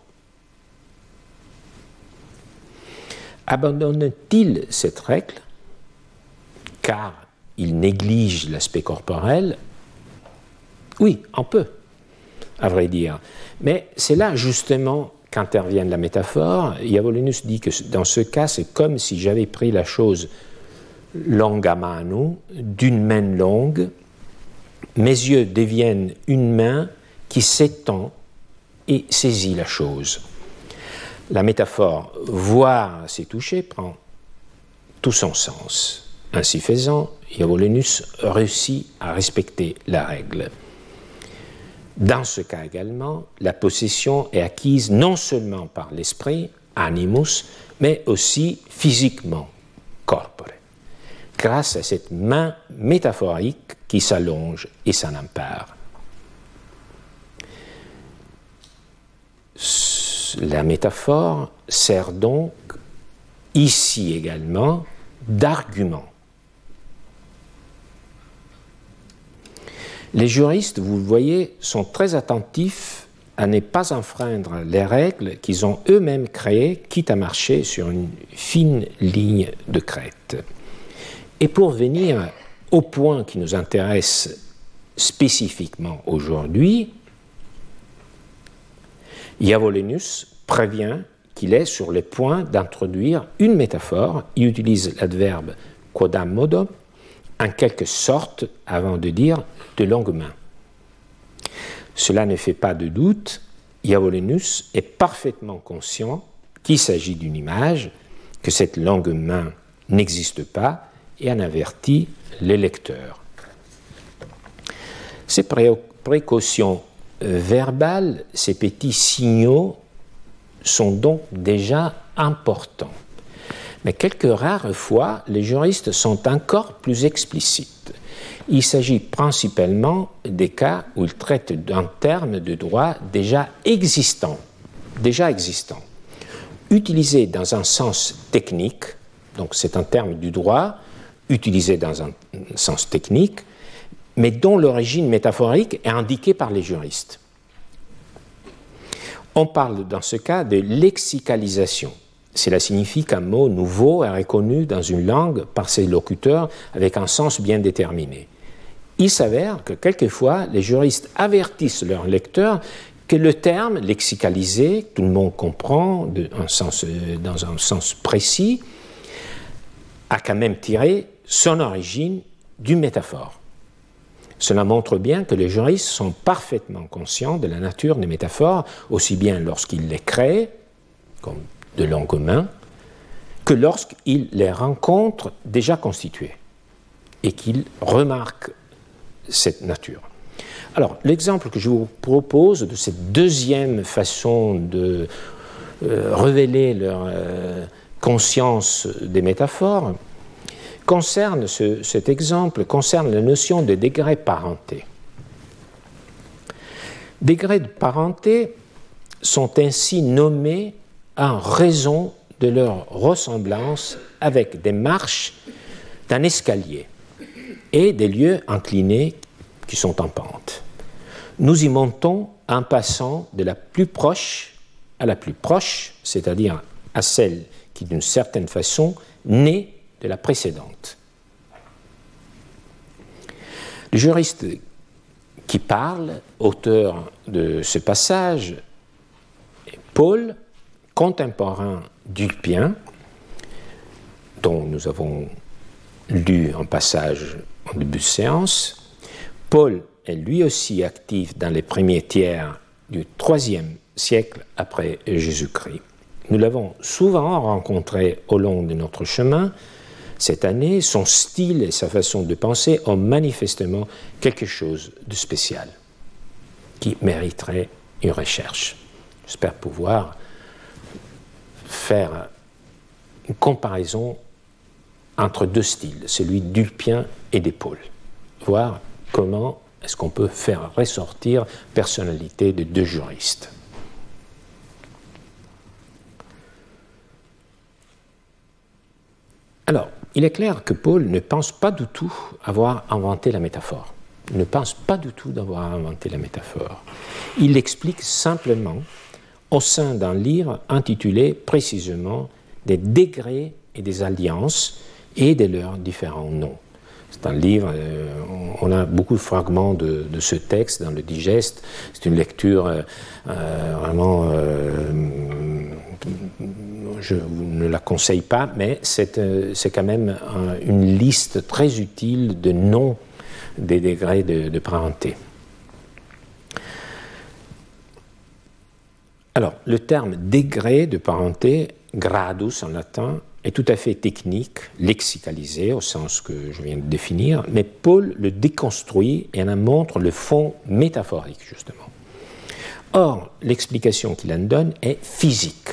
abandonne-t-il cette règle car il néglige l'aspect corporel? Oui, un peu, à vrai dire. Mais c'est là justement qu'intervient la métaphore. Iavolinus dit que dans ce cas, c'est comme si j'avais pris la chose longa mano, d'une main longue, mes yeux deviennent une main qui s'étend et saisit la chose. La métaphore « voir, c'est toucher » prend tout son sens. Ainsi faisant, Iavolenus réussit à respecter la règle. Dans ce cas également, la possession est acquise non seulement par l'esprit, animus, mais aussi physiquement, corpore, grâce à cette main métaphorique qui s'allonge et s'en empare. La métaphore sert donc ici également d'argument. Les juristes, vous le voyez, sont très attentifs à ne pas enfreindre les règles qu'ils ont eux-mêmes créées, quitte à marcher sur une fine ligne de crête. Et pour venir au point qui nous intéresse spécifiquement aujourd'hui, Iavolenus prévient qu'il est sur le point d'introduire une métaphore. Il utilise l'adverbe quodam modo, en quelque sorte, avant de dire de longue main. Cela ne fait pas de doute, Iavolenus est parfaitement conscient qu'il s'agit d'une image, que cette longue main n'existe pas, et en avertit les lecteurs. Ces pré- précautions verbales, ces petits signaux, sont donc déjà importants. Mais quelques rares fois, les juristes sont encore plus explicites. Il s'agit principalement des cas où ils traitent d'un terme de droit déjà existant, déjà existant, utilisé dans un sens technique, donc c'est un terme du droit, utilisé dans un sens technique, mais dont l'origine métaphorique est indiquée par les juristes. On parle dans ce cas de lexicalisation. Cela signifie qu'un mot nouveau est reconnu dans une langue par ses locuteurs avec un sens bien déterminé. Il s'avère que quelquefois, les juristes avertissent leurs lecteurs que le terme lexicalisé, tout le monde comprend de, un sens, dans un sens précis, a quand même tiré son origine d'une métaphore. Cela montre bien que les juristes sont parfaitement conscients de la nature des métaphores, aussi bien lorsqu'ils les créent, comme de longue main, que lorsqu'ils les rencontrent déjà constituées et qu'ils remarquent cette nature. Alors, l'exemple que je vous propose de cette deuxième façon de euh, révéler leur euh, conscience des métaphores concerne, ce, cet exemple concerne la notion de degré parenté. Degrés de parenté sont ainsi nommés en raison de leur ressemblance avec des marches d'un escalier et des lieux inclinés qui sont en pente. Nous y montons en passant de la plus proche à la plus proche, c'est-à-dire à celle qui, d'une certaine façon, naît de la précédente. Le juriste qui parle, auteur de ce passage, est Paul, contemporain d'Ulpien, dont nous avons lu un passage en début de séance. Paul est lui aussi actif dans les premiers tiers du troisième siècle après Jésus-Christ. Nous l'avons souvent rencontré au long de notre chemin. Cette année, son style et sa façon de penser ont manifestement quelque chose de spécial qui mériterait une recherche. J'espère pouvoir faire une comparaison entre deux styles, celui d'Ulpien et de Paul, voir comment est-ce qu'on peut faire ressortir personnalité de deux juristes. Alors, il est clair que Paul ne pense pas du tout avoir inventé la métaphore. Il ne pense pas du tout d'avoir inventé la métaphore. Il l'explique simplement au sein d'un livre intitulé précisément « Des degrés et des alliances et de leurs différents noms ». C'est un livre, euh, on a beaucoup de fragments de, de ce texte dans le digeste. C'est une lecture euh, euh, vraiment, euh, je ne la conseille pas, mais c'est, euh, c'est quand même un, une liste très utile de noms des degrés de, de parenté. Alors, le terme degré de parenté, gradus en latin, est tout à fait technique, lexicalisé au sens que je viens de définir, mais Paul le déconstruit et en montre le fond métaphorique, justement. Or, l'explication qu'il en donne est physique.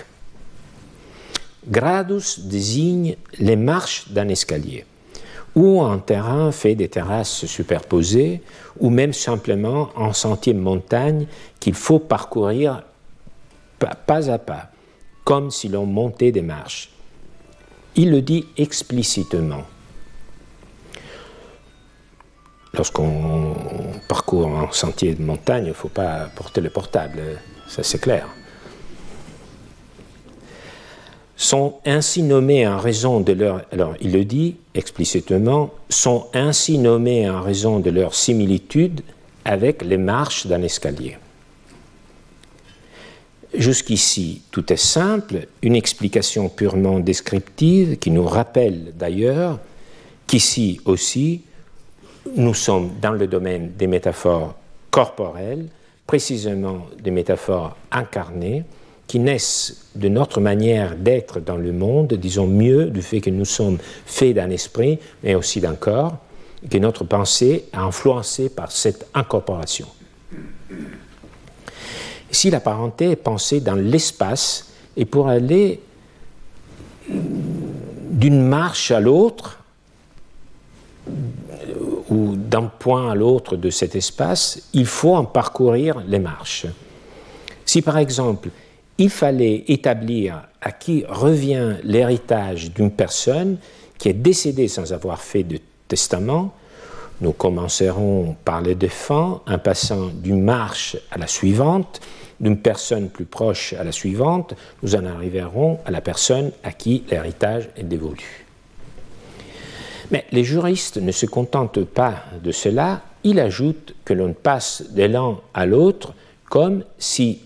Gradus désigne les marches d'un escalier, ou un terrain fait des terrasses superposées, ou même simplement un sentier de montagne qu'il faut parcourir pas à pas, comme si l'on montait des marches. Il le dit explicitement. Lorsqu'on parcourt un sentier de montagne, il ne faut pas porter le portable, ça c'est clair. Sont ainsi nommés en raison de leur... Alors, il le dit explicitement, sont ainsi nommés en raison de leur similitude avec les marches d'un escalier. Jusqu'ici, tout est simple, une explication purement descriptive qui nous rappelle d'ailleurs qu'ici aussi, nous sommes dans le domaine des métaphores corporelles, précisément des métaphores incarnées, qui naissent de notre manière d'être dans le monde, disons mieux, du fait que nous sommes faits d'un esprit, mais aussi d'un corps, et que notre pensée est influencée par cette incorporation. Ici, la parenté est pensée dans l'espace et pour aller d'une marche à l'autre ou d'un point à l'autre de cet espace, il faut en parcourir les marches. Si par exemple, il fallait établir à qui revient l'héritage d'une personne qui est décédée sans avoir fait de testament, nous commencerons par le défunt en passant d'une marche à la suivante, d'une personne plus proche à la suivante, nous en arriverons à la personne à qui l'héritage est dévolu. Mais les juristes ne se contentent pas de cela, ils ajoutent que l'on passe de l'un à l'autre comme si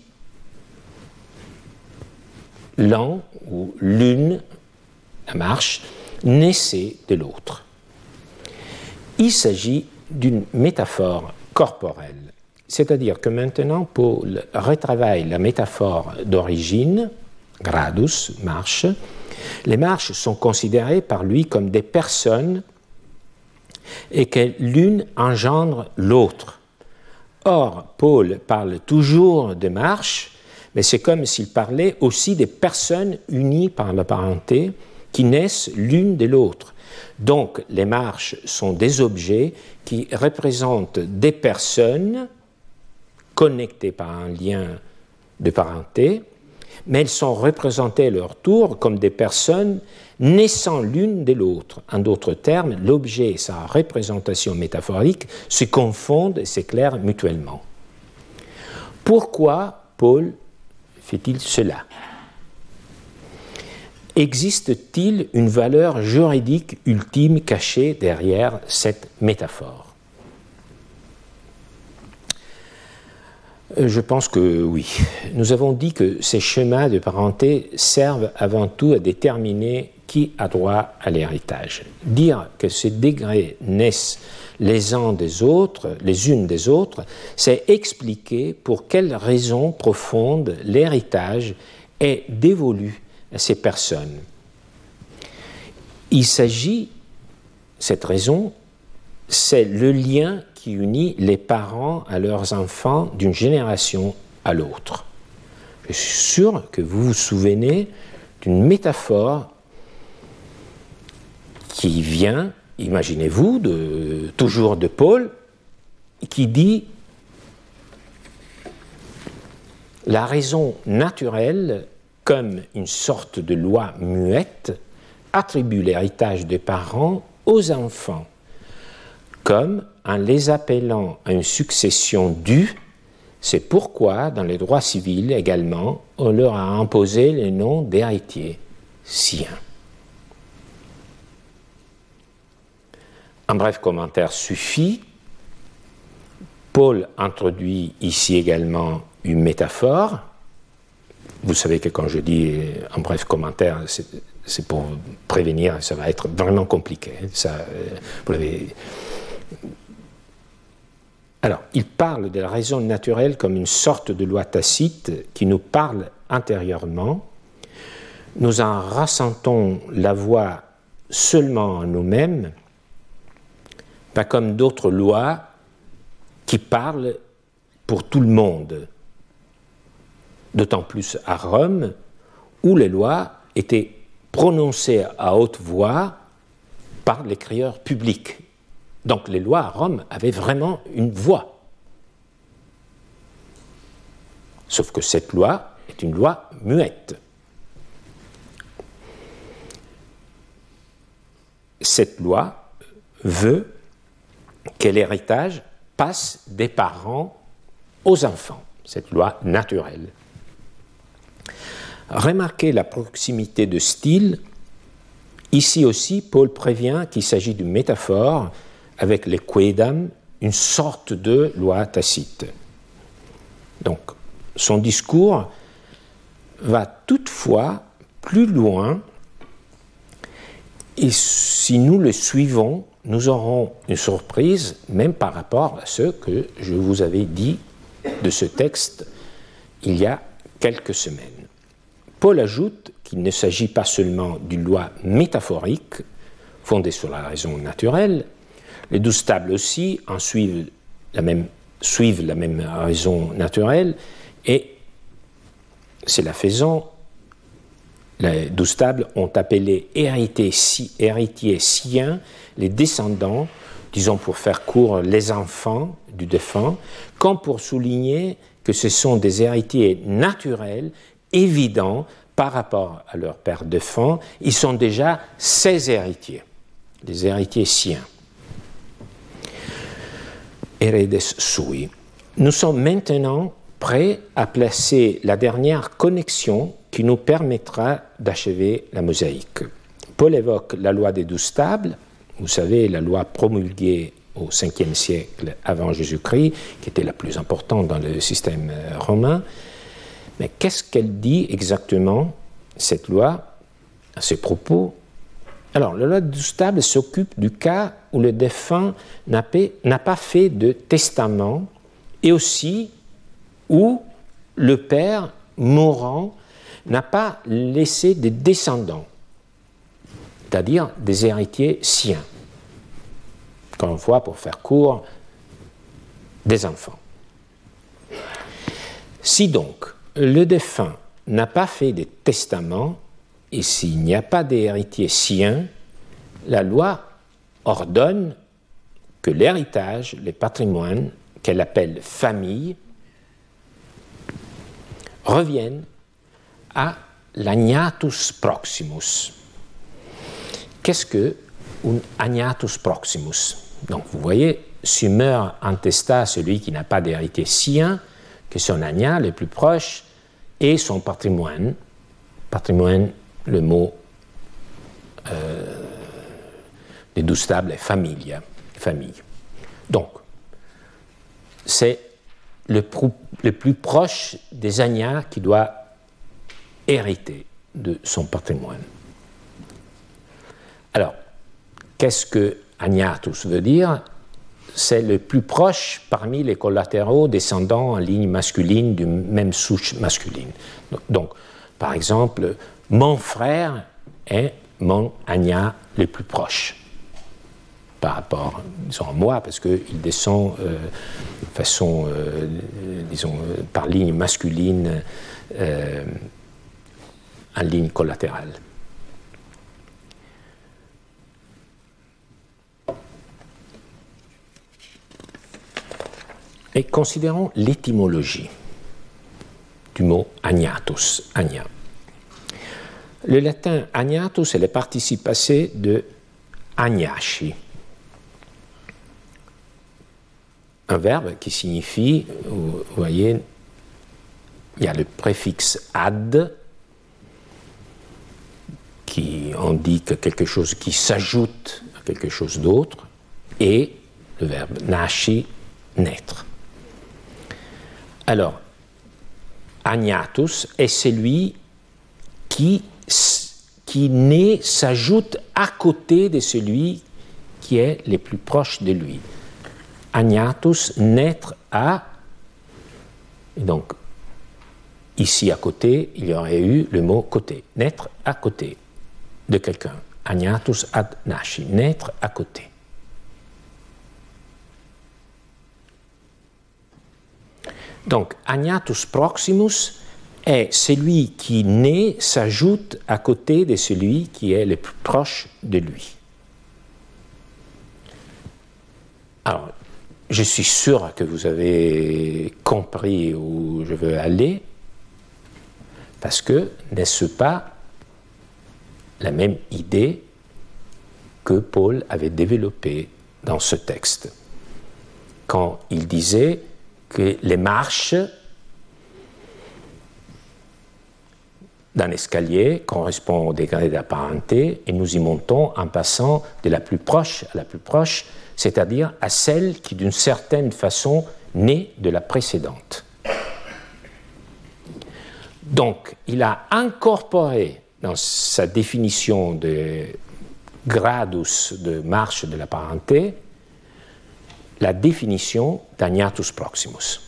l'un ou l'une, la marche, naissait de l'autre. Il s'agit d'une métaphore corporelle. C'est-à-dire que maintenant, Paul retravaille la métaphore d'origine, gradus, marche. Les marches sont considérées par lui comme des personnes et que l'une engendre l'autre. Or, Paul parle toujours de marches, mais c'est comme s'il parlait aussi des personnes unies par la parenté qui naissent l'une de l'autre. Donc, les marches sont des objets qui représentent des personnes connectées par un lien de parenté, mais elles sont représentées à leur tour comme des personnes naissant l'une de l'autre. En d'autres termes, l'objet et sa représentation métaphorique se confondent et s'éclairent mutuellement. Pourquoi Paul fait-il cela ? Existe-t-il une valeur juridique ultime cachée derrière cette métaphore ? Je pense que oui. Nous avons dit que ces schémas de parenté servent avant tout à déterminer qui a droit à l'héritage. Dire que ces degrés naissent les uns des autres, les unes des autres, c'est expliquer pour quelles raisons profondes l'héritage est dévolu à ces personnes. Il s'agit, cette raison, c'est le lien qui unit les parents à leurs enfants d'une génération à l'autre. Je suis sûr que vous vous souvenez d'une métaphore qui vient, imaginez-vous, de, toujours de Paul, qui dit « La raison naturelle, comme une sorte de loi muette, attribue l'héritage des parents aux enfants, comme en les appelant à une succession due. C'est pourquoi, dans les droits civils également, on leur a imposé les noms d'héritiers siens. » Un bref commentaire suffit. Paul introduit ici également une métaphore. Vous savez que quand je dis un bref commentaire, c'est, c'est pour prévenir, ça va être vraiment compliqué. Ça, vous l'avez Alors, il parle de la raison naturelle comme une sorte de loi tacite qui nous parle intérieurement. Nous en ressentons la voix seulement en nous-mêmes, pas comme d'autres lois qui parlent pour tout le monde. D'autant plus à Rome, où les lois étaient prononcées à haute voix par les crieurs publics. Donc les lois à Rome avaient vraiment une voix. Sauf que cette loi est une loi muette. Cette loi veut que l'héritage passe des parents aux enfants, cette loi naturelle. Remarquez la proximité de style. Ici aussi, Paul prévient qu'il s'agit d'une métaphore avec les quaedam, une sorte de loi tacite. Donc, son discours va toutefois plus loin, et si nous le suivons, nous aurons une surprise, même par rapport à ce que je vous avais dit de ce texte il y a quelques semaines. Paul ajoute qu'il ne s'agit pas seulement d'une loi métaphorique, fondée sur la raison naturelle. Les douze tables aussi en suivent la même, suivent la même raison naturelle, et c'est la façon, les douze tables ont appelé héritiers, si, héritiers siens les descendants, disons pour faire court, les enfants du défunt, comme pour souligner que ce sont des héritiers naturels, évidents par rapport à leur père défunt. Ils sont déjà ses héritiers, des héritiers siens. Heredes sui. Nous sommes maintenant prêts à placer la dernière connexion qui nous permettra d'achever la mosaïque. Paul évoque la loi des douze tables, vous savez, la loi promulguée au cinquième siècle avant Jésus-Christ, qui était la plus importante dans le système romain. Mais qu'est-ce qu'elle dit exactement, cette loi, à ce propos? Alors, la loi des douze tables s'occupe du cas où le défunt n'a pas fait de testament et aussi où le père mourant n'a pas laissé de descendants, c'est-à-dire des héritiers siens. Encore une fois, pour faire court, des enfants. Si donc le défunt n'a pas fait de testament, et s'il n'y a pas d'héritier sien, la loi ordonne que l'héritage, le patrimoine, qu'elle appelle famille, revienne à l'agnatus proximus. Qu'est-ce que un agnatus proximus? Donc vous voyez, si meurt intestat celui qui n'a pas d'héritier sien, que son agnat le plus proche et son patrimoine. Patrimoine, le mot euh, des douze tables est familia, famille. Donc, c'est le, le plus proche des agnats qui doit hériter de son patrimoine. Alors, qu'est-ce que agnatus veut dire? C'est le plus proche parmi les collatéraux descendants en ligne masculine d'une même souche masculine. Donc, par exemple, mon frère est mon agnat le plus proche par rapport, disons, à moi, parce qu'il descend euh, de façon, euh, disons, euh, par ligne masculine euh, en ligne collatérale. Et considérons l'étymologie du mot agnatus, agna. Le latin agnatus est le participe passé de agnaci, un verbe qui signifie, vous voyez, il y a le préfixe ad, qui indique quelque chose qui s'ajoute à quelque chose d'autre, et le verbe nasci, naître. Alors, agnatus est celui qui, qui naît, s'ajoute à côté de celui qui est le plus proche de lui. agnatus, naître à. Et donc, ici à côté, il y aurait eu le mot côté, naître à côté de quelqu'un. Agnatus ad nasci, naître à côté. Donc, agnatus proximus est celui qui naît, s'ajoute à côté de celui qui est le plus proche de lui. Alors, je suis sûr que vous avez compris où je veux aller, parce que n'est-ce pas la même idée que Paul avait développée dans ce texte, quand il disait que les marches d'un escalier correspondent au degré de la parenté et nous y montons en passant de la plus proche à la plus proche, c'est-à-dire à celle qui d'une certaine façon naît de la précédente. Donc, il a incorporé dans sa définition de gradus de marche de la parenté la définition d'agnatus proximus.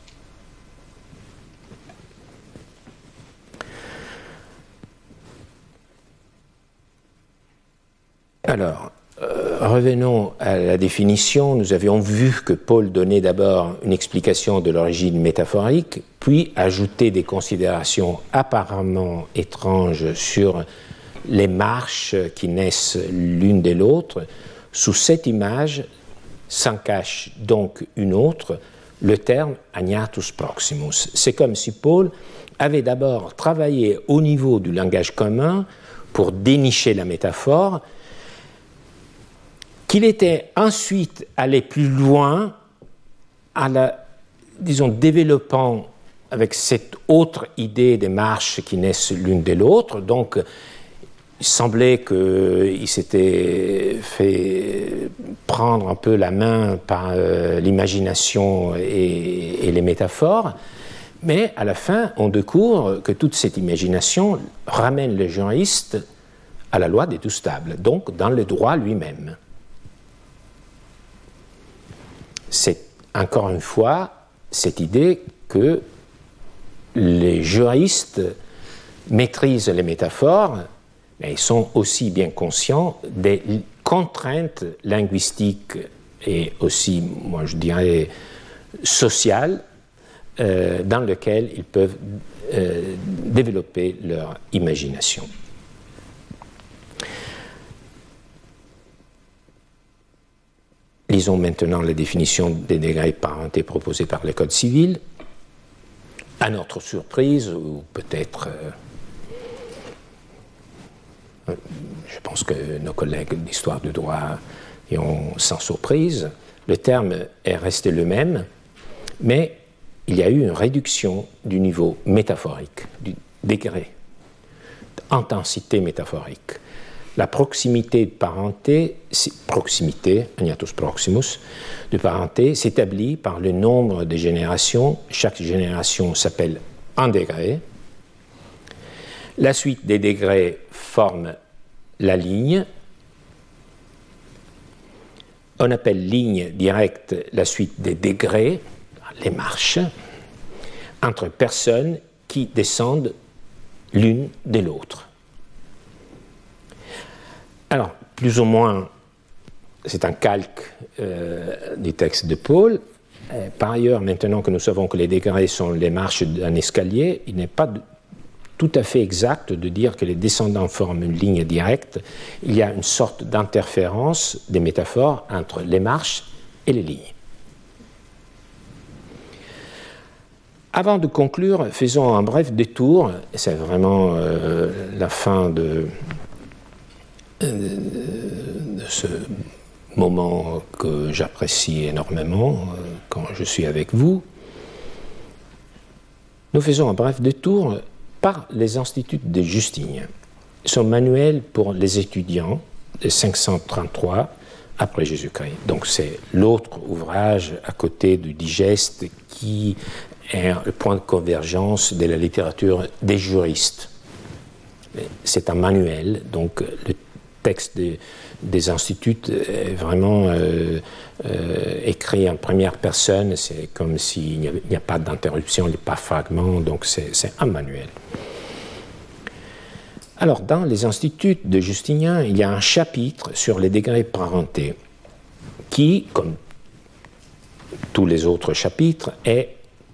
Alors, euh, revenons à la définition. Nous avions vu que Paul donnait d'abord une explication de l'origine métaphorique, puis ajoutait des considérations apparemment étranges sur les marches qui naissent l'une de l'autre. Sous cette image s'en cache donc une autre, le terme agnatus proximus. C'est comme si Paul avait d'abord travaillé au niveau du langage commun pour dénicher la métaphore, qu'il était ensuite allé plus loin en la, disons, développant avec cette autre idée des marches qui naissent l'une de l'autre. Donc, il semblait qu'il s'était fait prendre un peu la main par euh, l'imagination et, et les métaphores, mais à la fin, on découvre que toute cette imagination ramène le juriste à la loi des deux stables, donc dans le droit lui-même. C'est encore une fois cette idée que les juristes maîtrisent les métaphores, mais ils sont aussi bien conscients des contraintes linguistiques et aussi, moi je dirais, sociales, euh, dans lesquelles ils peuvent euh, développer leur imagination. Lisons maintenant la définition des degrés de parenté proposée par le Code civil. À notre surprise, ou peut-être, euh, je pense que nos collègues d'histoire du droit y ont sans surprise, le terme est resté le même, mais il y a eu une réduction du niveau métaphorique, du degré, d'intensité métaphorique. La proximité de parenté, proximité, agnatus proximus, de parenté s'établit par le nombre de générations. Chaque génération s'appelle un degré. La suite des degrés forme la ligne. On appelle ligne directe la suite des degrés, les marches, entre personnes qui descendent l'une de l'autre. Alors, plus ou moins, c'est un calque euh, du texte de Paul. Euh, par ailleurs, maintenant que nous savons que les degrés sont les marches d'un escalier, il n'est pas de, tout à fait exact de dire que les descendants forment une ligne directe. Il y a une sorte d'interférence des métaphores entre les marches et les lignes. Avant de conclure, faisons un bref détour. C'est vraiment euh, la fin de... de ce moment que j'apprécie énormément quand je suis avec vous. Nous faisons un bref détour par les instituts de Justinien, son manuel pour les étudiants de cinq cent trente-trois après Jésus-Christ. Donc c'est l'autre ouvrage à côté du Digeste qui est le point de convergence de la littérature des juristes. C'est un manuel, donc le texte des, des instituts est vraiment euh, euh, écrit en première personne. C'est comme s'il n'y a, a pas d'interruption, il n'y a pas de fragment, donc c'est un manuel. Alors, dans les instituts de Justinien, il y a un chapitre sur les degrés parentés qui, comme tous les autres chapitres, est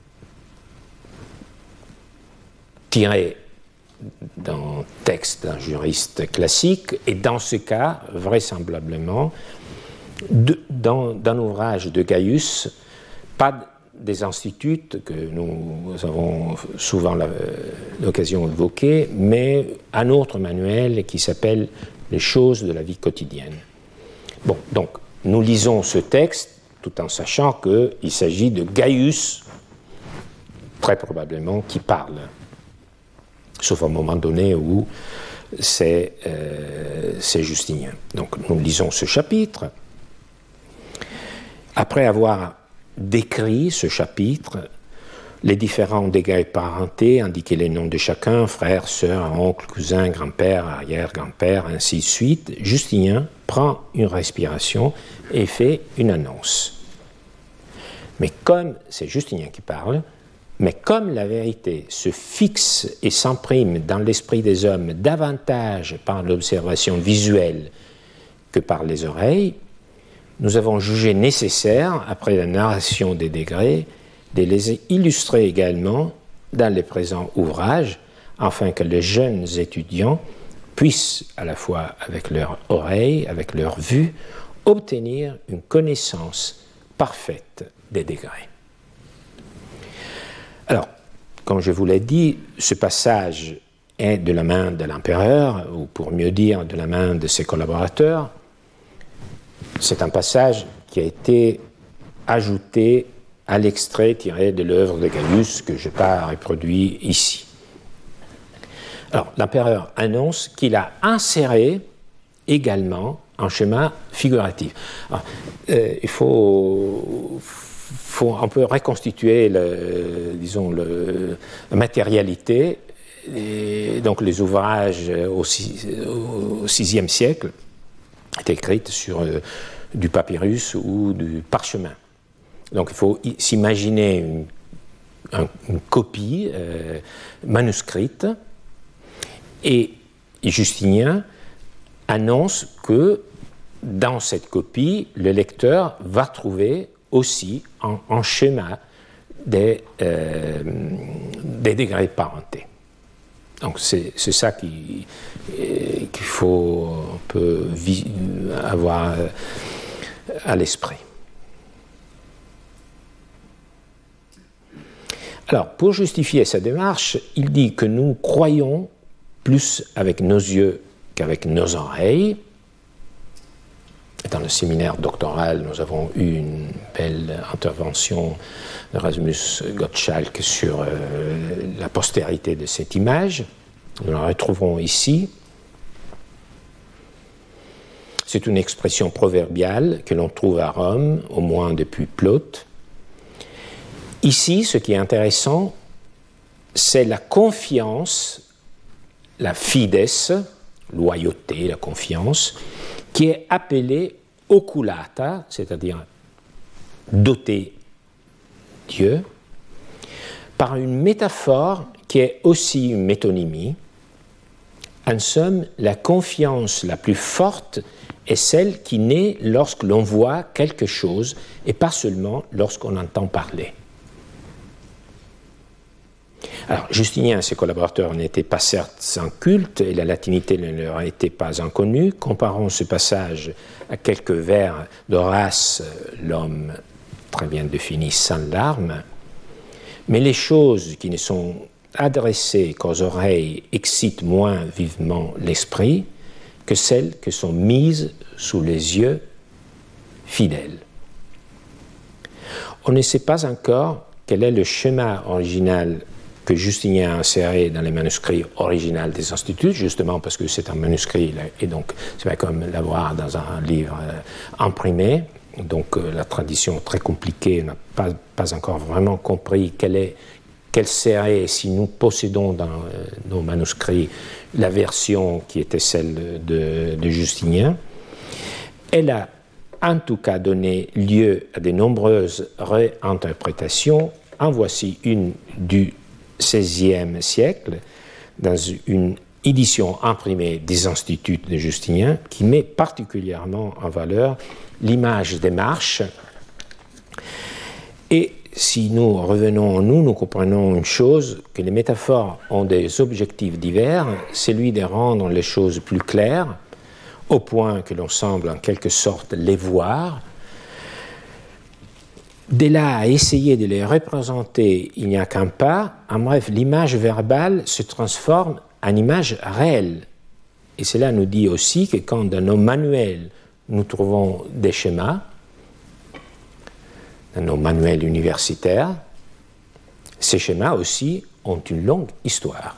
tiré d'un texte d'un juriste classique, et dans ce cas, vraisemblablement, d'un ouvrage de Gaius, pas des instituts que nous avons souvent l'occasion d'évoquer, mais un autre manuel qui s'appelle « Les choses de la vie quotidienne ». Bon, donc, nous lisons ce texte tout en sachant qu'il s'agit de Gaius, très probablement, qui parle. Sauf à un moment donné où c'est euh, Justinien. Donc nous lisons ce chapitre. Après avoir décrit ce chapitre, les différents degrés parentés, indiquer les noms de chacun, frère, sœur, oncle, cousin, grand-père, arrière-grand-père, ainsi de suite, Justinien prend une respiration et fait une annonce. Mais comme c'est Justinien qui parle, mais comme la vérité se fixe et s'imprime dans l'esprit des hommes davantage par l'observation visuelle que par les oreilles, nous avons jugé nécessaire, après la narration des degrés, de les illustrer également dans les présents ouvrages, afin que les jeunes étudiants puissent, à la fois avec leur oreille, avec leur vue, obtenir une connaissance parfaite des degrés. Alors, comme je vous l'ai dit, ce passage est de la main de l'empereur, ou pour mieux dire, de la main de ses collaborateurs. C'est un passage qui a été ajouté à l'extrait tiré de l'œuvre de Gaius, que je n'ai pas reproduit ici. Alors, l'empereur annonce qu'il a inséré également un schéma figuratif. Alors, euh, il faut... Faut un peu reconstituer le, disons, le, la matérialité, et donc les ouvrages au, au sixième siècle étaient écrits sur euh, du papyrus ou du parchemin. Donc il faut s'imaginer une, un, une copie euh, manuscrite, et Justinien annonce que dans cette copie, le lecteur va trouver aussi en, en schéma des, euh, des degrés parentés. Donc c'est ça qu'il qu'il faut un peu avoir à l'esprit. Alors, pour justifier sa démarche, il dit que nous croyons plus avec nos yeux qu'avec nos oreilles. Dans le séminaire doctoral, nous avons eu une belle intervention de Rasmus Gottschalk sur euh, la postérité de cette image. Nous la retrouvons ici. C'est une expression proverbiale que l'on trouve à Rome, au moins depuis Plaute. Ici, ce qui est intéressant, c'est la confiance, la fides, loyauté, la confiance, qui est appelée oculata, c'est-à-dire doter Dieu, par une métaphore qui est aussi une métonymie. En somme, la confiance la plus forte est celle qui naît lorsque l'on voit quelque chose et pas seulement lorsqu'on entend parler. Alors, Justinien et ses collaborateurs n'étaient pas certes sans culte, et la latinité ne leur était pas inconnue. Comparons ce passage à quelques vers d'Horace, l'homme très bien défini sans larmes. Mais les choses qui ne sont adressées qu'aux oreilles excitent moins vivement l'esprit que celles qui sont mises sous les yeux fidèles. On ne sait pas encore quel est le schéma original que Justinien a inséré dans les manuscrits originaux des instituts, justement parce que c'est un manuscrit, et donc c'est pas comme l'avoir dans un livre euh, imprimé. Donc euh, la tradition très compliquée n'a pas, pas encore vraiment compris quel est quelle serait, si nous possédons dans euh, nos manuscrits la version qui était celle de, de Justinien. Elle a en tout cas donné lieu à de nombreuses réinterprétations. En voici une du seizième siècle, dans une édition imprimée des Instituts de Justinien, qui met particulièrement en valeur l'image des marches. Et si nous revenons en nous, nous comprenons une chose, que les métaphores ont des objectifs divers, celui de rendre les choses plus claires, au point que l'on semble en quelque sorte les voir. Dès là, à essayer de les représenter, il n'y a qu'un pas. En bref, l'image verbale se transforme en image réelle. Et cela nous dit aussi que quand dans nos manuels, nous trouvons des schémas, dans nos manuels universitaires, ces schémas aussi ont une longue histoire.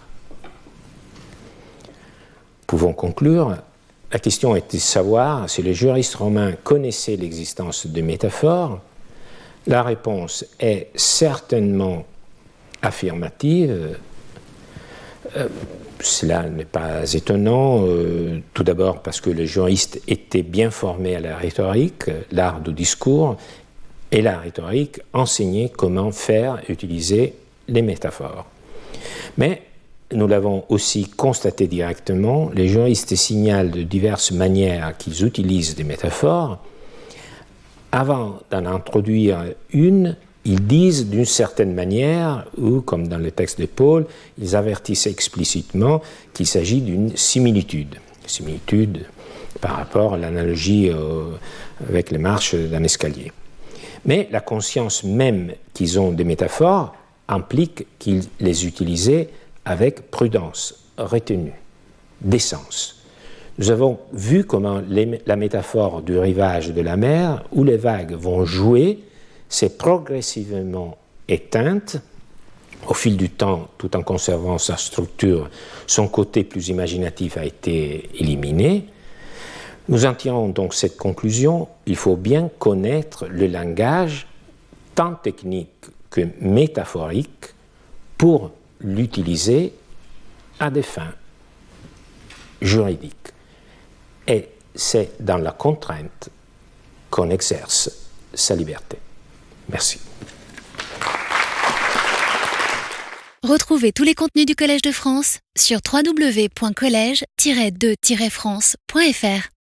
Pouvons conclure, la question est de savoir si les juristes romains connaissaient l'existence de métaphores. La réponse est certainement affirmative. Euh, cela n'est pas étonnant, euh, tout d'abord parce que les juristes étaient bien formés à la rhétorique, l'art du discours, et la rhétorique enseignait comment faire utiliser les métaphores. Mais nous l'avons aussi constaté directement, les juristes signalent de diverses manières qu'ils utilisent des métaphores. Avant d'en introduire une, ils disent d'une certaine manière, ou comme dans le texte de Paul, ils avertissent explicitement qu'il s'agit d'une similitude. Similitude par rapport à l'analogie euh, avec les marches d'un escalier. Mais la conscience même qu'ils ont des métaphores implique qu'ils les utilisaient avec prudence, retenue, décence. Nous avons vu comment les, la métaphore du rivage de la mer, où les vagues vont jouer, s'est progressivement éteinte au fil du temps, tout en conservant sa structure. Son côté plus imaginatif a été éliminé. Nous en tirons donc cette conclusion, il faut bien connaître le langage, tant technique que métaphorique, pour l'utiliser à des fins juridiques. Et c'est dans la contrainte qu'on exerce sa liberté. Merci. Retrouvez tous les contenus du Collège de France sur w w w point collège tiret de tiret france point f r.